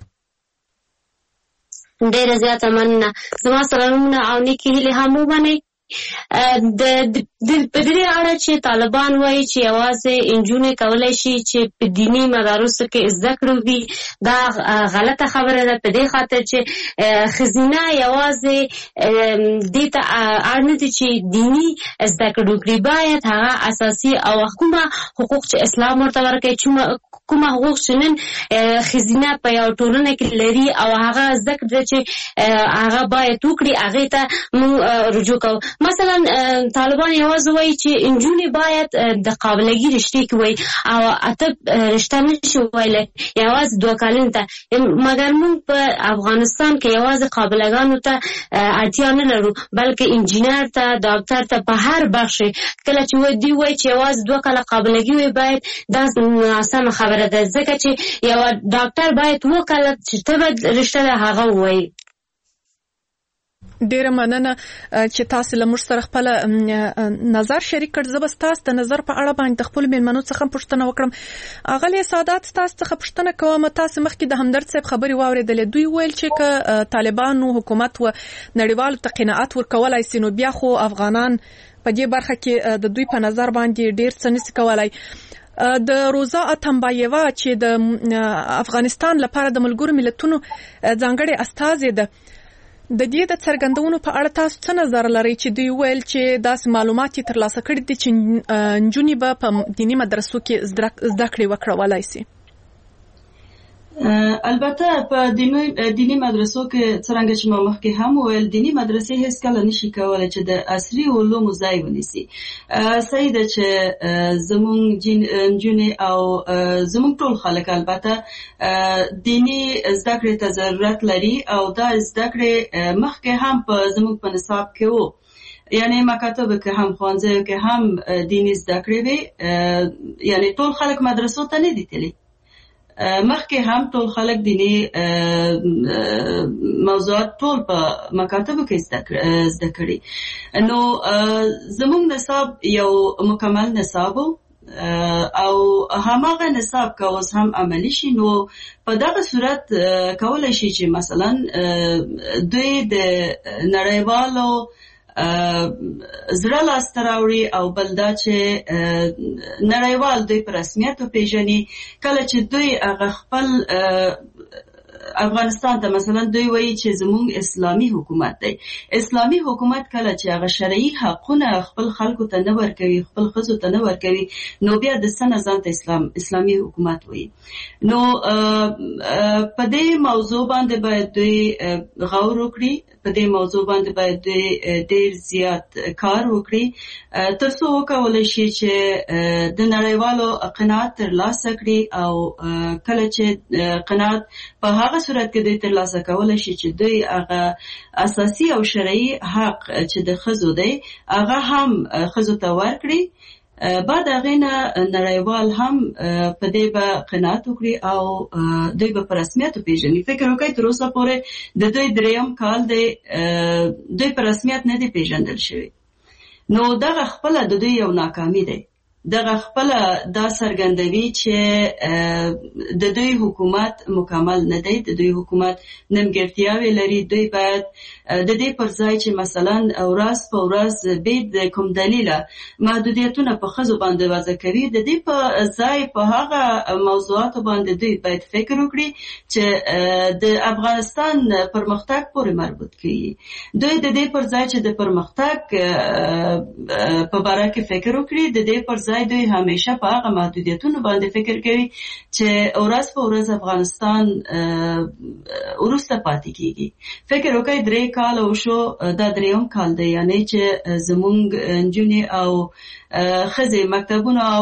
ډېره زیاته مننه. زما سلامونه او نیکې هیلې هم ومنئ. د په دې اړه چې طالبان وایي چې یوازې نجونې کولی شي چې په دیني مدارسو کې زده کړې وي، دا غلطه خبره ده په دې خاطر چې ښځینه یوازې دې ته اړ نه دي چې دیني زده کړې وکړي، باید هغه اساسي او کومه حقوق چې اسلام ورته ورکوي کومه حقوق چې نن ښځینه په یو ټولنه کې لري او هغه زده کړې چې هغه باید وکړي هغې ته موږ رجوع کوو. مثلا طالبان یوازې وایي چې نجونې باید د قابلګي رشتې کې وایي او اته رشته نشي ویلی یوازې دوه کلونو ته، مګر موږ په افغانستان کې یوازې قابلګانو ته اړتیا نه لرو بلکې انجینر ته ډاکټر ته په هر بخش کله چې دوی وایي چې یوازې دوه کاله قابلګي وي باید دا ناسمه خبره ده، ځکه چې یو ډاکټر باید اووه کاله چې ته به رشته ده هغه ووایي. ډیره مننه چې تاسو له موږ سره خپل نظر شریک کړ. زه به ستاسو د نظر په اړه باندې خپل میلمنو څخه پوښتنه وکړم. اغلی سادات تاسو څخه پوښتنه کوم. تاسو مخکې د همدرد صاحب خبري واوریدلې، دوی ویل چې ک طالبانو حکومت و نړیوالو ته قناعت ورکولای سي نو بیا خو افغانان په دې برخه کې د دوی په نظر باندې ډیر څه نشي کولای. د روزا اتمبایوا چې د افغانستان لپاره د ملګرو ملتونو ځانګړي استازي ده، د دې د څرګندونو په اړه تاسو څه نظر لرئ چې دوی ویل چې داسې معلومات یې ترلاسه کړي دي چې نجونې به په دیني مدرسو کې زده کړې وکړولای شي؟ البته په دیني دیني مدرسو کې څنګه چې ما مخکې هم ویل دیني مدرسې هیڅ کله نشي کولای چې د عصري علومو ځای ونیسي. صحیح ده چې زموږ نجونې او زموږ ټول خلک البته دیني زده کړې ته ضرورت لري او دا زده کړې مخکې هم په زموږ په نصاب کې وو، یعنی مکاتب کې هم ښوونځیو کې هم دیني زده کړې وي، یعنی ټول خلک مدرسو ته نه دي تللي. مخکې هم ټول خلک دیني موضوعات ټول په مکاتبو کې زده کړي. نو زموږ نصاب یو مکمل نصاب او هماغه نصاب که اوس هم عملی شي، نو په دغه صورت کولی شي چې مثلا دوی د نړیوالو زړه لاسته راوړي او بل دا چې نړیوال دوی په رسمیت وپېژني. کله چې دوی هغه خپل افغانستان ته مثلا دوی وایي چې زموږ اسلامي حکومت دی، اسلامي حکومت کله چې هغه شرعي حقونه خپل خلکو ته نه ورکوي، خپل ښځو ته نه ورکوي، نو بیا د څه نه ځان ته اسلام اسلامي حکومت وایي. نو په دې موضوع باندې باید دوی غور وکړي، په دې موضوع باندې باید دوی ډېر زیات کار وکړي تر څو وکولی شي چې د نړیوالو قناعت ترلاسه کړي. او کله چې قناعت په هغه صورت کې دوی ترلاسه کولی شي چې دوی هغه اساسي او شرعي حق چې د ښځو دی هغه هم ښځو ته ورکړي، بعد هغې نه نړیوال هم په دې به قناعت وکړي او دوی به په رسمیت وپېژني. فکر وکړئ تر اوسه پورې د دوی درېیم کال دی دوی په رسمیت نه دی پېژندل شوي. نو دغه خپله د دوی یو ناکامي دی، دغه خپله دا څرګندوي چې د دوی حکومت مکمل نه دی، د دوی حکومت نیمګړتیاوې لري. دوی باید د دې پر ځای چې مثلا ورځ په ورځ بې د کوم دلیله محدودیتونه په ښځو باندې وضع کوي، د دې په ځای په هغه موضوعاتو باندې دوی باید فکر وکړي چې د افغانستان پرمختګ پورې مربوط کیږي. دوی د دې پر ځای چې د پرمختګ په باره کې فکر وکړي، د دې پر ځای دوی همیشه په هغه محدودیتونو باندې فکر کوي چې ورځ په ورځ افغانستان وروسته پاتې کیږي. فکر وکړئ درې کاله وشو، دا درېیم کال دی یعنی چې زموږ نجونې او ښځې مکتبونو او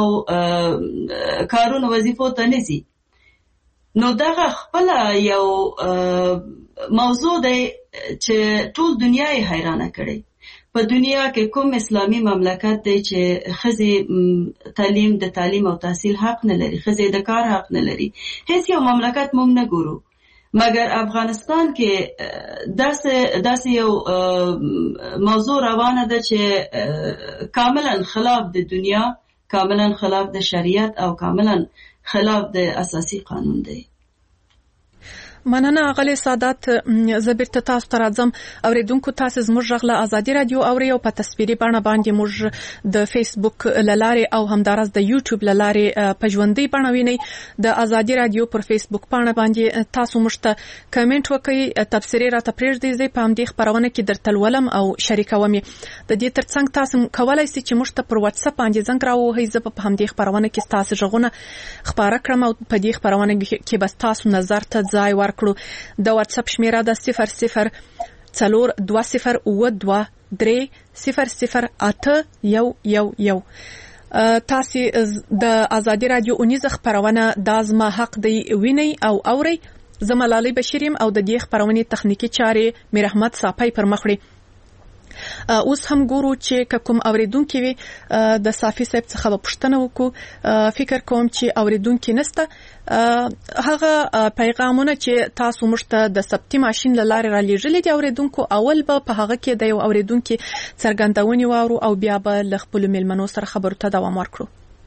کارونو وظیفو ته نه ځي. نو دغه خپله یو موضوع دی چې ټول دنیا یې حیرانه کړی. په دنیا کې کوم اسلامي مملکت دی چې ښځې تعلیم د تعلیم او تحصیل حق نه لري، ښځې د کار حق نه لري؟ هیڅ یو مملکت موږ نه ګورو، مګر افغانستان کې داسې داسې یو موضوع روانه ده چې کاملا خلاف د دنیا، کاملا خلاف د شریعت او کاملا خلاف د اساسي قانون دی. مننه اغلی سادات. زه بیرته تاسو ته راځم. اوریدونکو تاسو زموږ غږ له ازادي رادیو اوري او په تصویري بڼه باندې موږ د فیسبوک له لارې او همداراز د یوټیوب له لارې په ژوندۍ بڼه وینئ. د ازادي رادیو پر فیسبوک بڼه باندې تاسو موږ ته کمنټ وکړئ، تبصرې راته پرېږدئ، زه په همدې خپرونه کې درته لولم او شریکوم. د دې ترڅنګ تاسو کولی شئ چې موږ ته پر واتس اپ باندې زنګ راووهئ، زه په همدې خپرونه کې ستاسو غږونه خپاره کړم او په دې خپرونه کې به ستاسو نظر ته ځای ورکړو. د واتس اپ شمیره د صفر صفر څلور دوه صفر اوه دوه درې صفر صفر اته یو یو یو. تاسو د ازادي رادیو اونیزه خبرونه د ازما حق دی ویني او اوري. زه ملالۍ بشیریم او د دې خبرونې تخنیکی چارې میر احمد صاحب پر مخ وړي. اوس هم ګورو چې کوم اوریدونکو وي د صافي صاحب څخه پوښتنه وکړو. فکر کوم چې اوریدونکو نسته هغه پیغامونه چې تاسو موږ ته د سبتي ماشين لاره را لېږلې دي اوریدونکو، اول به په هغه کې د یو اوریدونکو څرګندونې واورو او بیا به ل خپل ملمنو سره خبرو ته دوام ورکړو.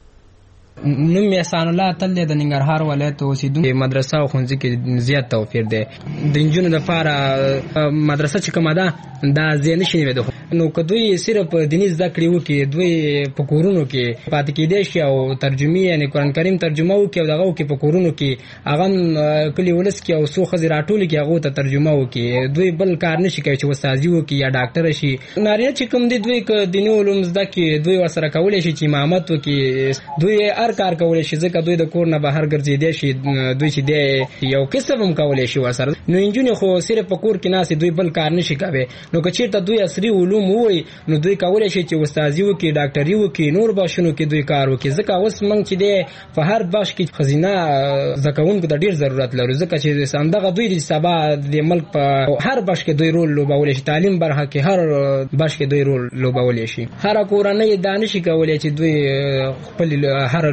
نوم احسان الله تل د ننګرهار ولایت اوسیدونکو مدرسه او ښوونځي کې زیات توفیر دی. د انجونو لپاره مدرسه چې کومه ده دا زیان شي نه ده، نو کدوې صرف دیني زده کړې وکړي، دوی په کورونو کې پاتې کېدای شي او ترجمه یعنی قرآن کریم ترجمه وکړي او دغه وکړي په کورونو کې هغه کلی ولس کې او څو ښځې راټولې کې هغه ته ترجمه وکړي، دوی بل کار نشي کوي چې استادي وکړي یا ډاکټر شي. نارینه چې کوم دي دوی ک دیني علوم زده کړي، دوی ورسره کولای شي چې امامت وکړي، دوی هر کار کولای شي، ځکه دوی د کور نه بهر ګرځېدای شي، دوی چې دی یو کسب هم کولای شي ورسره. نو انجونې خو صرف په کور کې ناستې، دوی بل کار نشي کوي. نو که چېرته دوی عصري علوم ووایي نو دوی کولای شي چې استادي وکړي، ډاکټري وکړي، نور باشونو کې دوی کار وکړي. ځکه اوس موږ چې دی په هر باش کې ښځینه زده کوونکو ته ډېر ضرورت لرو، ځکه چې همدغه دوی د سبا د ملک په هر باش کې دوی رول لوبولی شي، تعلیم برخه کې هر باش کې دوی رول لوبولی شي. هر کورنۍ دا نشي کولی چې دوی خپل هر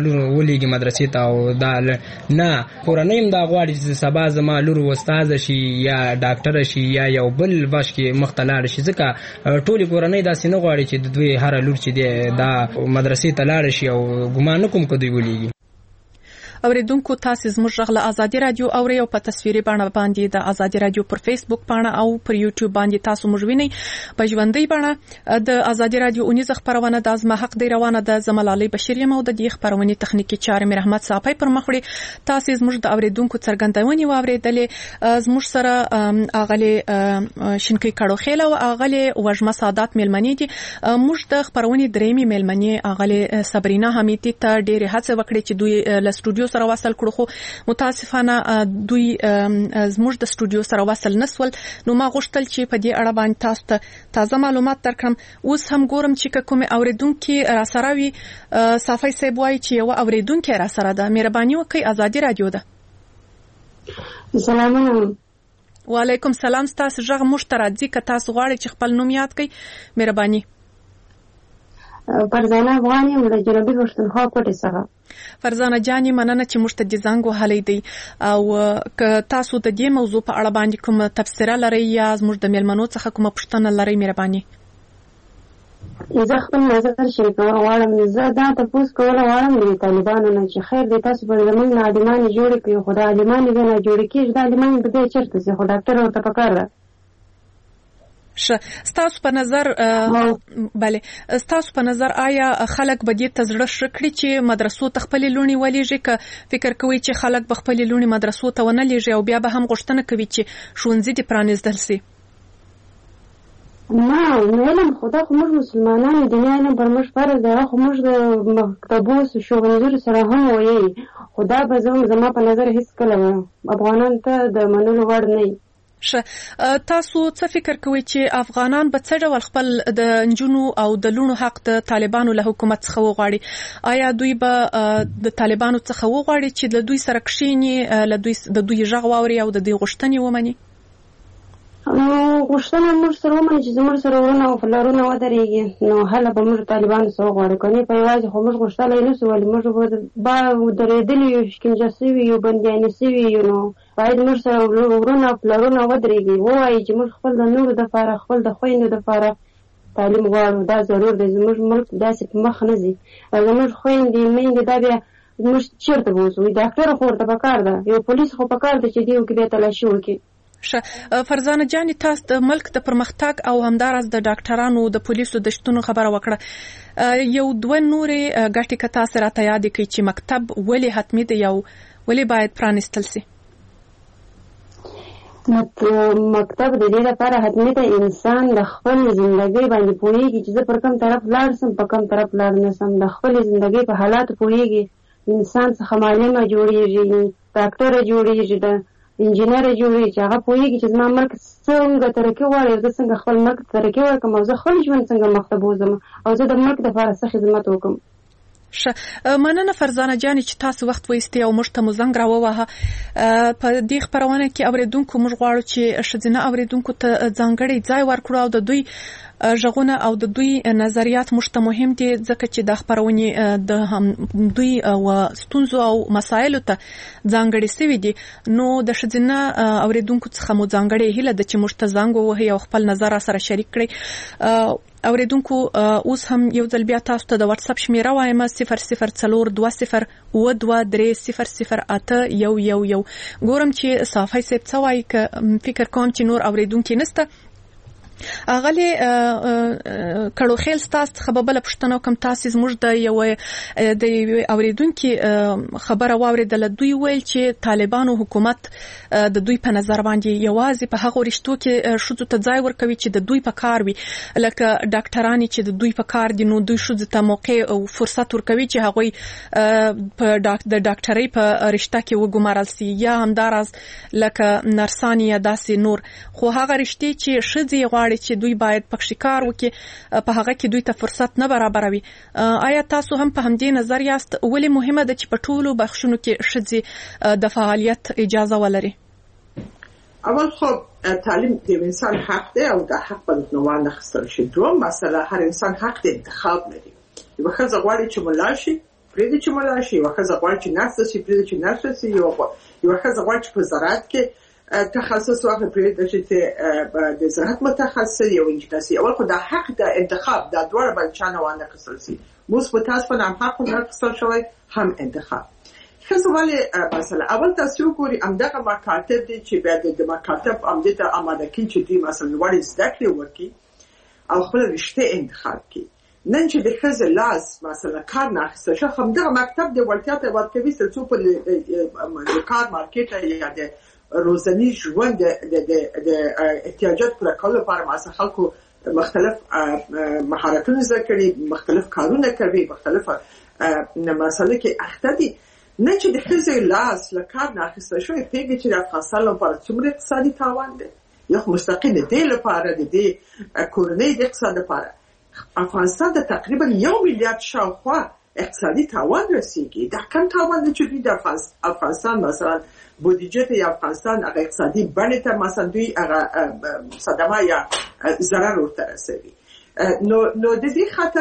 لور ولېږي مدرسې ته او دا نه کورنۍ هم دا غواړي چې سبا زما لور استاد شي یا ډاکټر شي یا یو بل واش کې مخ ته لاړ شي ځکه ټولې کورنۍ داسې نه غواړي چې د دوی هر لور چې دی دا مدرسې ته لاړ شي او ګمان نه کوم که دوی ولېږي. اوریدونکو تاسو زموږ غږ له ازادي رادیو اوري او په تصویري بڼه باندې د ازادي رادیو پر فیسبوک پاڼه او پر یوټیوب باندې تاسو موږ وینئ. په ژوندۍ بڼه د ازادي رادیو اونیزه خبرونه د ازما حق دی روانه د زملالي بشیر یم او د دې خبرونه تخنیکی چارې مې رحمت صافی پر مخ وړي. تاسو زموږ د اوریدونکو څرګندونې واوریدلې. زموږ سره اغلی شینکی کړو خېل او اغلی وجمه سعادت ملمنې دي. موږ د خبرونه درېمې ملمنې اغلی صبرینا حمیدی ته ډېر هڅه وکړي چې دوی له سټوډیو سره وصل کړو خو متاسفانه دوی زموږ د سټوډیو سره وصل نسول. نو ما غوښتل چې په دې اړه باندې تاسو ته تازه معلومات درکړم. اوس هم ګورم چې کومه اوریدونکو را سره وي. صافی صاحب وایي چې یو اوریدونکو را سره ده. مهرباني وکړئ ازادي رادیو ده. سلام علیکم. وعلیکم سلام. تاسو ژغ موږ ته راځي که تاسو غواړئ چې خپل نوم یاد کړئ مهرباني. فرزانه افغان یم له جنوبي پښتونخوا کوټې څخه. فرزانه جاني مننه چې موږ ته د زنګ وهلی دی او که تاسو د دې موضوع په اړه باندې کوم تفسیر لرئ یا زموږ د میلمنو څخه کومه پوښتنه لرئ مهرباني. زه خپل نظر شریکول غواړم. زه دا تپوس کول غواړم د طالبانو نه چې خیر دی تاسو به زموږ نه عالمانې جوړې کړئ خو د عالمانې به نه جوړې کېږي. دا عالمانې به دی چېرته ځي خو ډاکټر ورته پکار ده. ستاسو په نظر بله ستاسو په نظر آیا خلک به دې ته زړه ښه کړي چې مدرسو ته خپلې لوڼې ولېږي که فکر کوي چې خلک به خپلې لوڼې مدرسو ته ونه لېږي او بیا به هم غوښتنه کوي چې ښوونځي دې پرانیزدل سي؟ نه علم خدا خو موږ مسلمانان دي نه علم پر موږ فرض دی خو موږ د مکتبو ښوونځیو سره هم وایي خو دا به زما په نظر هېڅکله افغانان ته د منلو وړ نه وي. شه تاسو څه فکر کوئ چې افغانان به څه ډول خپل د نجونو او د لونو حق د طالبانو له حکومت څخه وغواړي؟ آیا دوی به د طالبانو څخه وغواړي چې د دوی سره کښیني له دوی د دوی غږ واوري او د دوی غوښتنې ومني؟ غوښتنه موږ سره ومني چې زموږ سره ورونه او پلرونه ودرېږي نو هله به موږ طالبانو څخه وغواړو که نه په یوازې خو موږ غوښتلی نه سو ولې موږ به درېدلي یو شکنجه سوي یو بندیانې سوي یو نو باید موږ سره ورونه او پلرونه ودرېږي ووایي چې موږ خپل د نورو دپاره خپل د خویندو دپاره تعلیم غواړو. دا ضرور دی. زموږ ملک داسې په مخ نه ځي. زموږ خویندې میندې دا بیا موږ چېرته به اوسو؟ ډاکټر خو ورته پکار ده یو پولیس خو پکار ده چې دې وکړي بیا تلاشي وکړي. شه فرزانه جاني تاسو د ملک د پرمختګ او همدارس د ډاکټرانو د پولیسو د شتون خبره وکړه. یو دوه نورې ګټې که تاسو راته یاد کړئ چې مکتب ولې حتمي دی او ولې باید پرانیستل سي؟ مکتب د دې لپاره حتمي دی انسان د خپل ژوندۍ باندې پوهېږي چې زه پر کوم طرف لاړ سم په کوم طرف لاړ نه سم. د خپل ژوندۍ په حالاتو پوهېږي. انسان څخه معلمه جوړېږي ډاکټره جوړېږي د انجینر جوړېږي چې هغه پوهېږي چې زما ملک څنګه ترقي غواړي او زه څنګه خپل ملک ترقي ورکړم او زه خپل ژوند څنګه مخته بوځم او زه د ملک دپاره څه خدمت وکړم. شه مننه فرزانه جاني چې تاسو وخت وایستئ او موږ ته مو زنګ راووهه. په دې خبرونه کې اوریدونکو موږ غواړو چې ښځینه اوریدونکو ته ځانګړی ځای ورکړو او د دوی ژغونه او د دوی نظریات موږ ته مهم دي ځکه چې د خبرونې د دوی او ستونزو او مسایلو ته ځانګړي سوي دي. نو د ښځینه اوریدونکو څخه مو ځانګړې هیله ده چې موږ ته زنګ ووهئ او خپل نظر سره شریک کړئ. اوریدونکو اوس هم یو ځل بیا تاسو ته د واتس اپ شمیره وایم صفر صفر څلور دوه صفر اووه دوه درې صفر صفر اته یو یو یو. ګورم چې صافی صاحب څه وایي که فکر کوم چې نور اوریدونکي نسته. اغلی کړو خیل تاسو څخه به بل پښتنه کوم تاسو زموږ د یو د اوریدونکو خبره واوریدل. دوی ویل چې طالبانو حکومت د دوی په نظر باندې یوازې په هغه رښتو کې شوزو ته ځای ورکوي چې د دوی په کار وي لکه ډاکټرانی چې د دوی په کار دي نو دوی شوزو ته موقع او فرصت ورکوي چې هغه په د ډاکټرۍ په رښتا کې وګمارل سي یا همدارس لکه نرسانی یا داسې نور. خو هغه رښتې چې شذي چې دوی باید پکې کار وکړي په هغه کې دوی ته فرصت نه برابروي. آیا تاسو هم په همدې نظر یاست ولې مهمه ده چې په ټولو بخښونو کې ښځې د فعالیت اجازه ولري؟ اول خب تعلیم د انسان حق دی او د حق په عنوان اخیستل شي. دوم مسله هر انسان حق د انتخاب لري. یو ښځه غواړي چې ملا شي پرېږدي چې ملا شي، یوه ښځه غواړي چې نرس شي پرېږدي چې نرس شي، یوه ښځه غواړي چې په زراعت کې تخصص واخلي پرېږدي چې د زراعت متخصص یو انجینر شي. اول خو دا حق د انتخاب دا دواړه باید چا نه وانخیستل شي. موږ متاسفانه هم حق وانخیستل شوی هم انتخاب. ښځه ولې مثلا اول تاسو وګورئ همدغه مکاتب دي چې بیا د مکاتب همدې ته اماده کوي چې دوی مثلا لوړې زده کړې وکړي او خپل رشته انتخاب کړي. نن چې د ښځې لاس مثلا کار نه اخیستل شي، همدغه مکتب د وړتیا ته ورکوي تر څو په د کار مارکېټ یا د روزنی ژوند د احتیاجات پوره کولو لپاره مثلا خلکو مختلف مهارتونه زده کړي، مختلف کارونه کوي، مختلف مسایل کې اخته دي. نه چې د ښځې لاس له کار نه اخیستل شوی پوهېږي چې د افغانستان لپاره څومره اقتصادي تاوان دی، یا خو مستقیم د دې لپاره د دې کورنۍ د اقتصاد لپاره افغانستان د تقریبا یو میلیارد شاوخوا اقتصادي تاوان رسیږي. دا کم تاوان دی چې دوی د افغانستان مثلا بودیجه ته یا افغانستان هغه اقتصادي بڼې ته مثلا دوی هغه صدمه یا ضرر ورته رسوي. نو نو د دې خاطر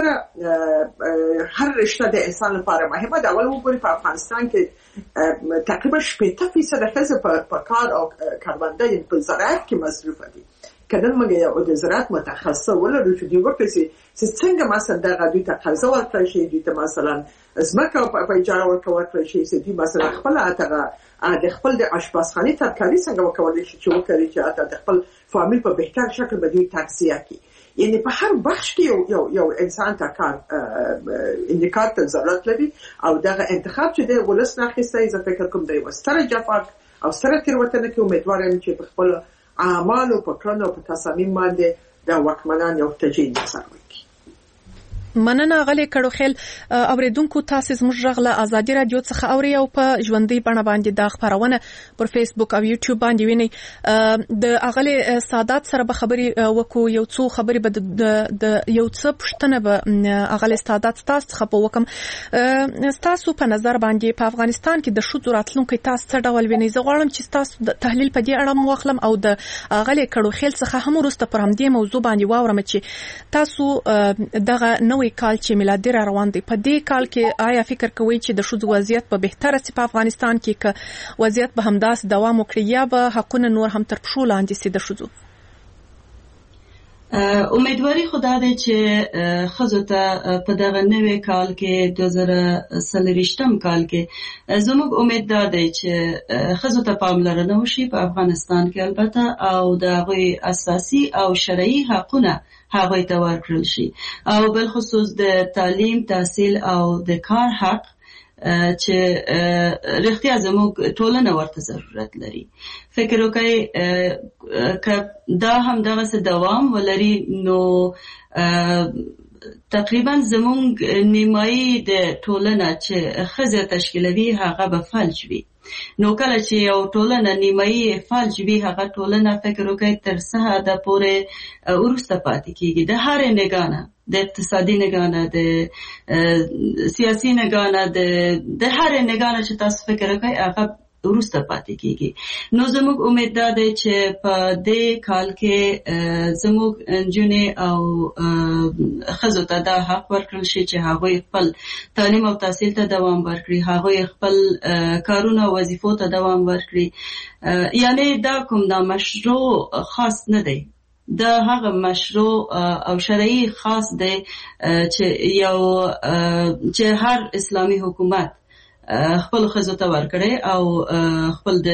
هر رشته د انسان لپاره مهمه ده. اول وګورئ په افغانستان کې تقریبا شپږ فیصد ښځې په کار او کارمندۍ په زراعت کې مصروفه دي. کله موږ یو د زراعت متخصص ولرو چې دوی وکړي چې څنګه مثلا دغه دوی ته قرضه ورکړل شي، دوی ته مثلا ځمکه په اجاره ورکړل شي چې دوی مثلا خپل هغه د خپل د آشپزخانې ترکاري څنګه وکولای شي چې وکړي چې د خپل فامیل په بهتر شکل به دوی تغذیه کړي. یعنی په هر بخش کې یو یو یو انسان ته کار انتقاد ته ضرورت لري او دغه انتخاب چې د ولس نه اخیستی زه فکر کوم د یوه ستره جفا او ستره تېروتنه کې امیدوار یم چې په خپلو اعمالو په کړنو او په تصامیم باندې د واکمنان یو تجدید نظر وکړي. مننه غلې کړو خل اوریدونکو تاسو زموږ غله ازادي رادیو څخه اوري او په ژوندۍ بڼه باندې د خبرونه پر فیسبوک او یوټیوب باندې ویني. د اغلې سادات سره به خبري وکړو، یو څو خبري به د یو څه پښتنه به اغلې سادات تاسو څخه په وکم. تاسو په نظر باندې په افغانستان کې د شذو راتلونکو تاسو څه ډول ویني؟ زه غواړم چې تاسو د تحلیل په دې اړه مو واخلم او د اغلې کړو خل څخه هم ورسته پر همدې موضوع باندې واورم چې تاسو دغه نوې کال چې میلادي را روان دی، په دې کال کې آیا فکر کوئ چې د شذو وضعیت په بهتره سي په افغانستان کې که وضعیت به همداس دوام وکړي یا به حقونه نور هم تر پښو لاندې سي د شذو؟ امیدواري خدا دې چې ښځو ته په دغه نوې کال کې دوه زره څلوېښتم کال کې زموږ امید دا دی چې ښځو ته پاملرنه وشي په افغانستان کې البته او د هغوی اساسي او شرعي حقونه هغوی ته ورکړل شي او بالخصوص د تعلیم، تحصیل او د کار حق چې رښتیا زموږ ټولنه ورته ضرورت لري. فکر وکړئ که دا هم دغسې دوام ولري نو تقریبا زموږ نیمایي د ټولنه چې ښځې تشکیلوي هغه به فلج وي. نو کله چې یو ټولنه نیمایي فلج وي هغه ټولنه فکر وکړئ تر څه حده پورې وروسته پاتې کېږي، د هرې نګاه نه، د اقتصادي نګاه نه، د سیاسي نګاه نه، د هرې نګاه نه چې تاسو فکر وکړئ هغه وروسته پاتې کېږي. نو زموږ امید دا دی چې په دې کال کې زموږ نجونې او ښځو ته دا حق ورکړل شي چې هغوی خپل تعلیم او تحصیل ته دوام ورکړي، هغوی خپل کارونه او وظیفو ته دوام ورکړي. یعنی دا کوم دا مشروع خاص نه دی، دا هغه مشروع او شرعي خاص دی چې یو چې هر اسلامي حکومت خپل ښځو ته ورکړي او خپل د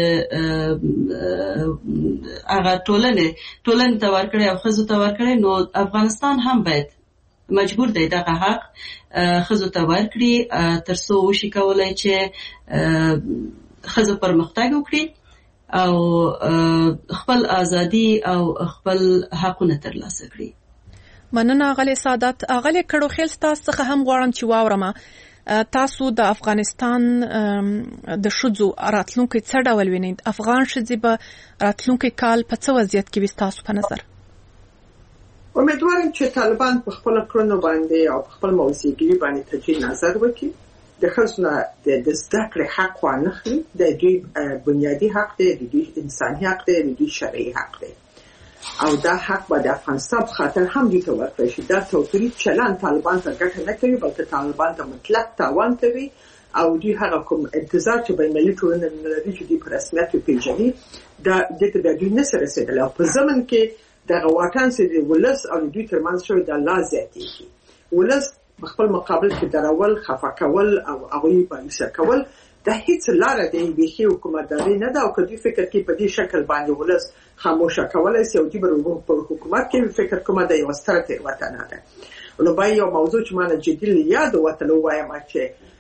هغه ټولنې ټولنې ته ورکړي او ښځو ته ورکړي. نو افغانستان هم باید مجبور دی دغه حق ښځو ته ورکړي تر څو وشي کولی چې ښځو پرمختګ وکړي او خپل ازادي او خپل حقونه ترلاسه کړي. مننه اغلې سادات. اغلې کړو خیل تاسو څخه هم غواړم چې واورم تاسو د افغانستان د شذو راتلونکي څه ډول وینئ؟ افغان ښځې به راتلونکي کال په څه وضعیت کې وي تاسو په نظر؟ امیدوارم چې طالبان په خپل کړنو باندې او په خپل موضوعګري باندې تجدید نظر وکړي، د ښځو نه د زده کړې حق وانخلي، د دوی بنیادي حق دی، د دوی انساني حق دی، د دوی شرعي حق دی. او دا حق به د افغانستان خاطر هم دوی ته ورکړی شي. دا توپیري چلند طالبان ته ګټه نه کوي بلکې طالبان ته مطلق تاوان کوي او دوی هغه کوم انتظار چې بین‌المللي ټولنه لري چې دوی په رسمیت وپېژني دا دې ته بیا دوی نسي رسېدلی او په ضمن کې دغه واټن چې د ولس او دوی ترمنځ شوی دا لا زیاتېږي. ولس په خپل مقابل کې درول خفه کول او هغوی باندې کول دا هیڅ لاره دی بیخي حکومتداري نه ده او که دوی فکر کوي په دې شکل باندې ولس خاموشه کولی سي او دوی به په حکومت کې فکر کومه ده یوه ستره تېروتنه ده. نو باید یو موضوع چې ما نه جدي له یاده وتله ووایم چې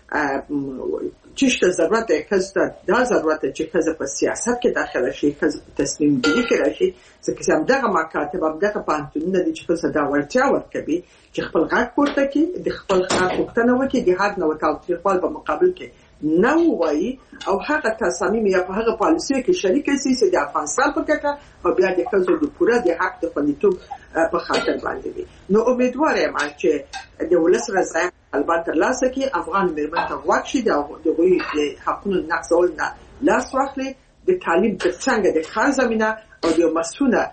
چیشته ضرورت دی ښځو ته دا ضرورت دی چې ښځه په سیاست کې داخله شي ښځه په تصمیم ګیري کې راشي ځکه چې همدغه مکاتب همدغه پوهنتونونه دي چې ښځو ته دا وړتیا ورکوي چې خپل غږ پورته کړي د خپل غږ پوښتنه وکړي د حد نه تاوتریخوال په مقابل کې نه ووایي او هغه تصامیم یا په هغه پالیسیو کې شریکه سي چې د افغانستان په ګټه او بیا د ښځو د پوره د حق د خوندیتوب په خاطر باندې وي. نو امیدواره یم چې د ولس رضایت طالبان ترلاسه کړي افغان مېرمنې ته غوږ شي د هغوی د حقونو نقضولو نه لاس واخلي د تعلیم تر څنګ د کار زمینه او د مسؤونه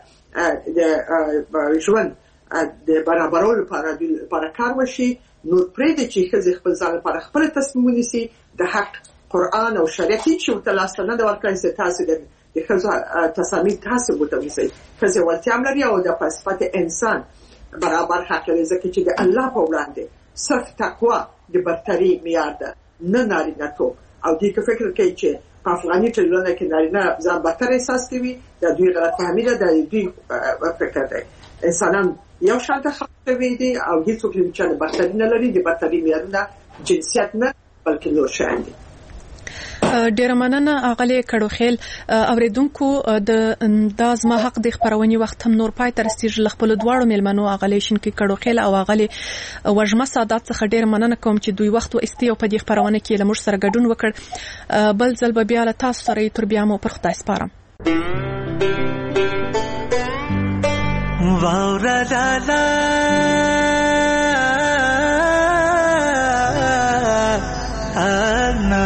د ژوند د برابرولو لپاره کار وشي. نور پرېږدي چې ښځې خپل ځان لپاره خپله تصمیم ونیسي د حق قرآن او شریعت هېڅ شي ورته لاسته نه ده ورکړی چې تاسې د ښځو تصامیم تاسې ورته ونیسئ. ښځې وړتیا هم لري او د په صفت انسان برابر حق لري ځکه چې د الله په وړاندې صرف تقوا د برتري معیار ده نه نارینه‌توب. او دوی که فکر کوي چې په افغاني ټولنه کې نارینه ځان برتر احساس کوي دا دوی غلطفهمي ده د دوی فکر دی. انسانان یو شان ته خاصوي دي او هیڅوک چې د برتري نه لري د برتري معیارونه جنسیت نه بلکې نور شیان دي. ډیره مننه اغلی کډوخیل. اوریدونکو د دازما حق د خبرونې وخت هم نور پای تر رسیدل خپل دواړو ملمنو اغلی شینکی کډوخیل او اغلی وجمه سادات څخه ډیره مننه کوم چې دوی وخت او استیو په دې خبرونه کې لمر سره ګډون وکړ. بل ځل به بیا له تاسو سره تر بیا مو پر خدای سپارم. واورا لالا انا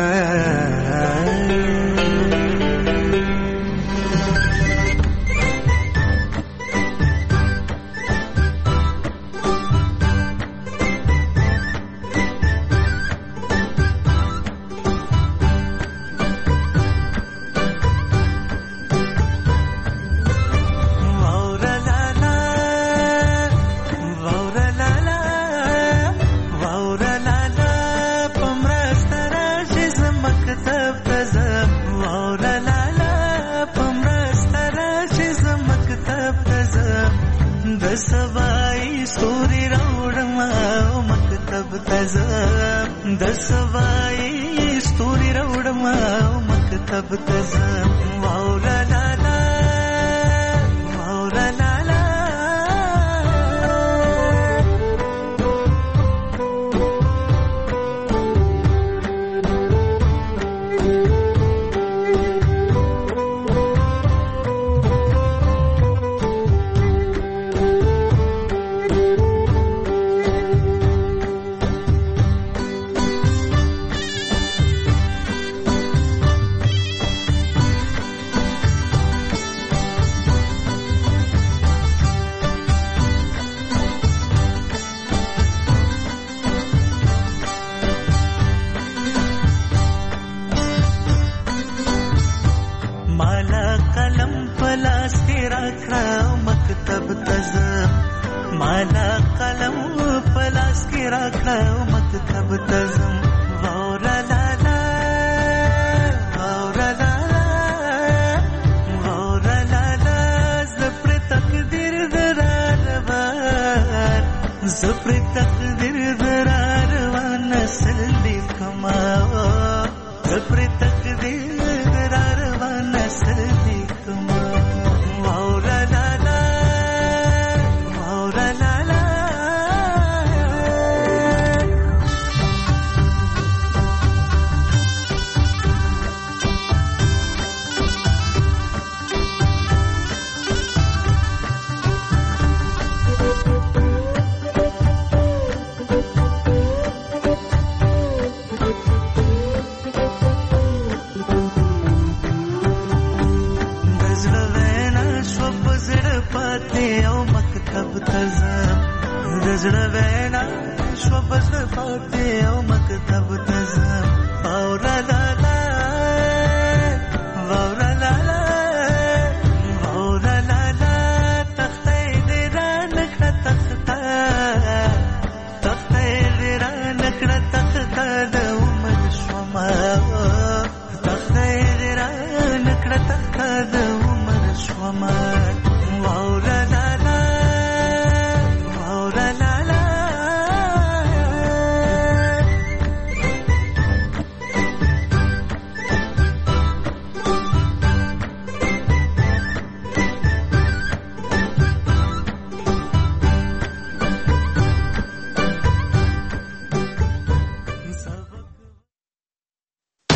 सवाई सूरी रौड़मा मकतब तज़म द सवाई सूरी रौड़मा मकतब तज़म वाउला लाला वाउला लाला زړه وینا شو بزړه فاتې او مکتب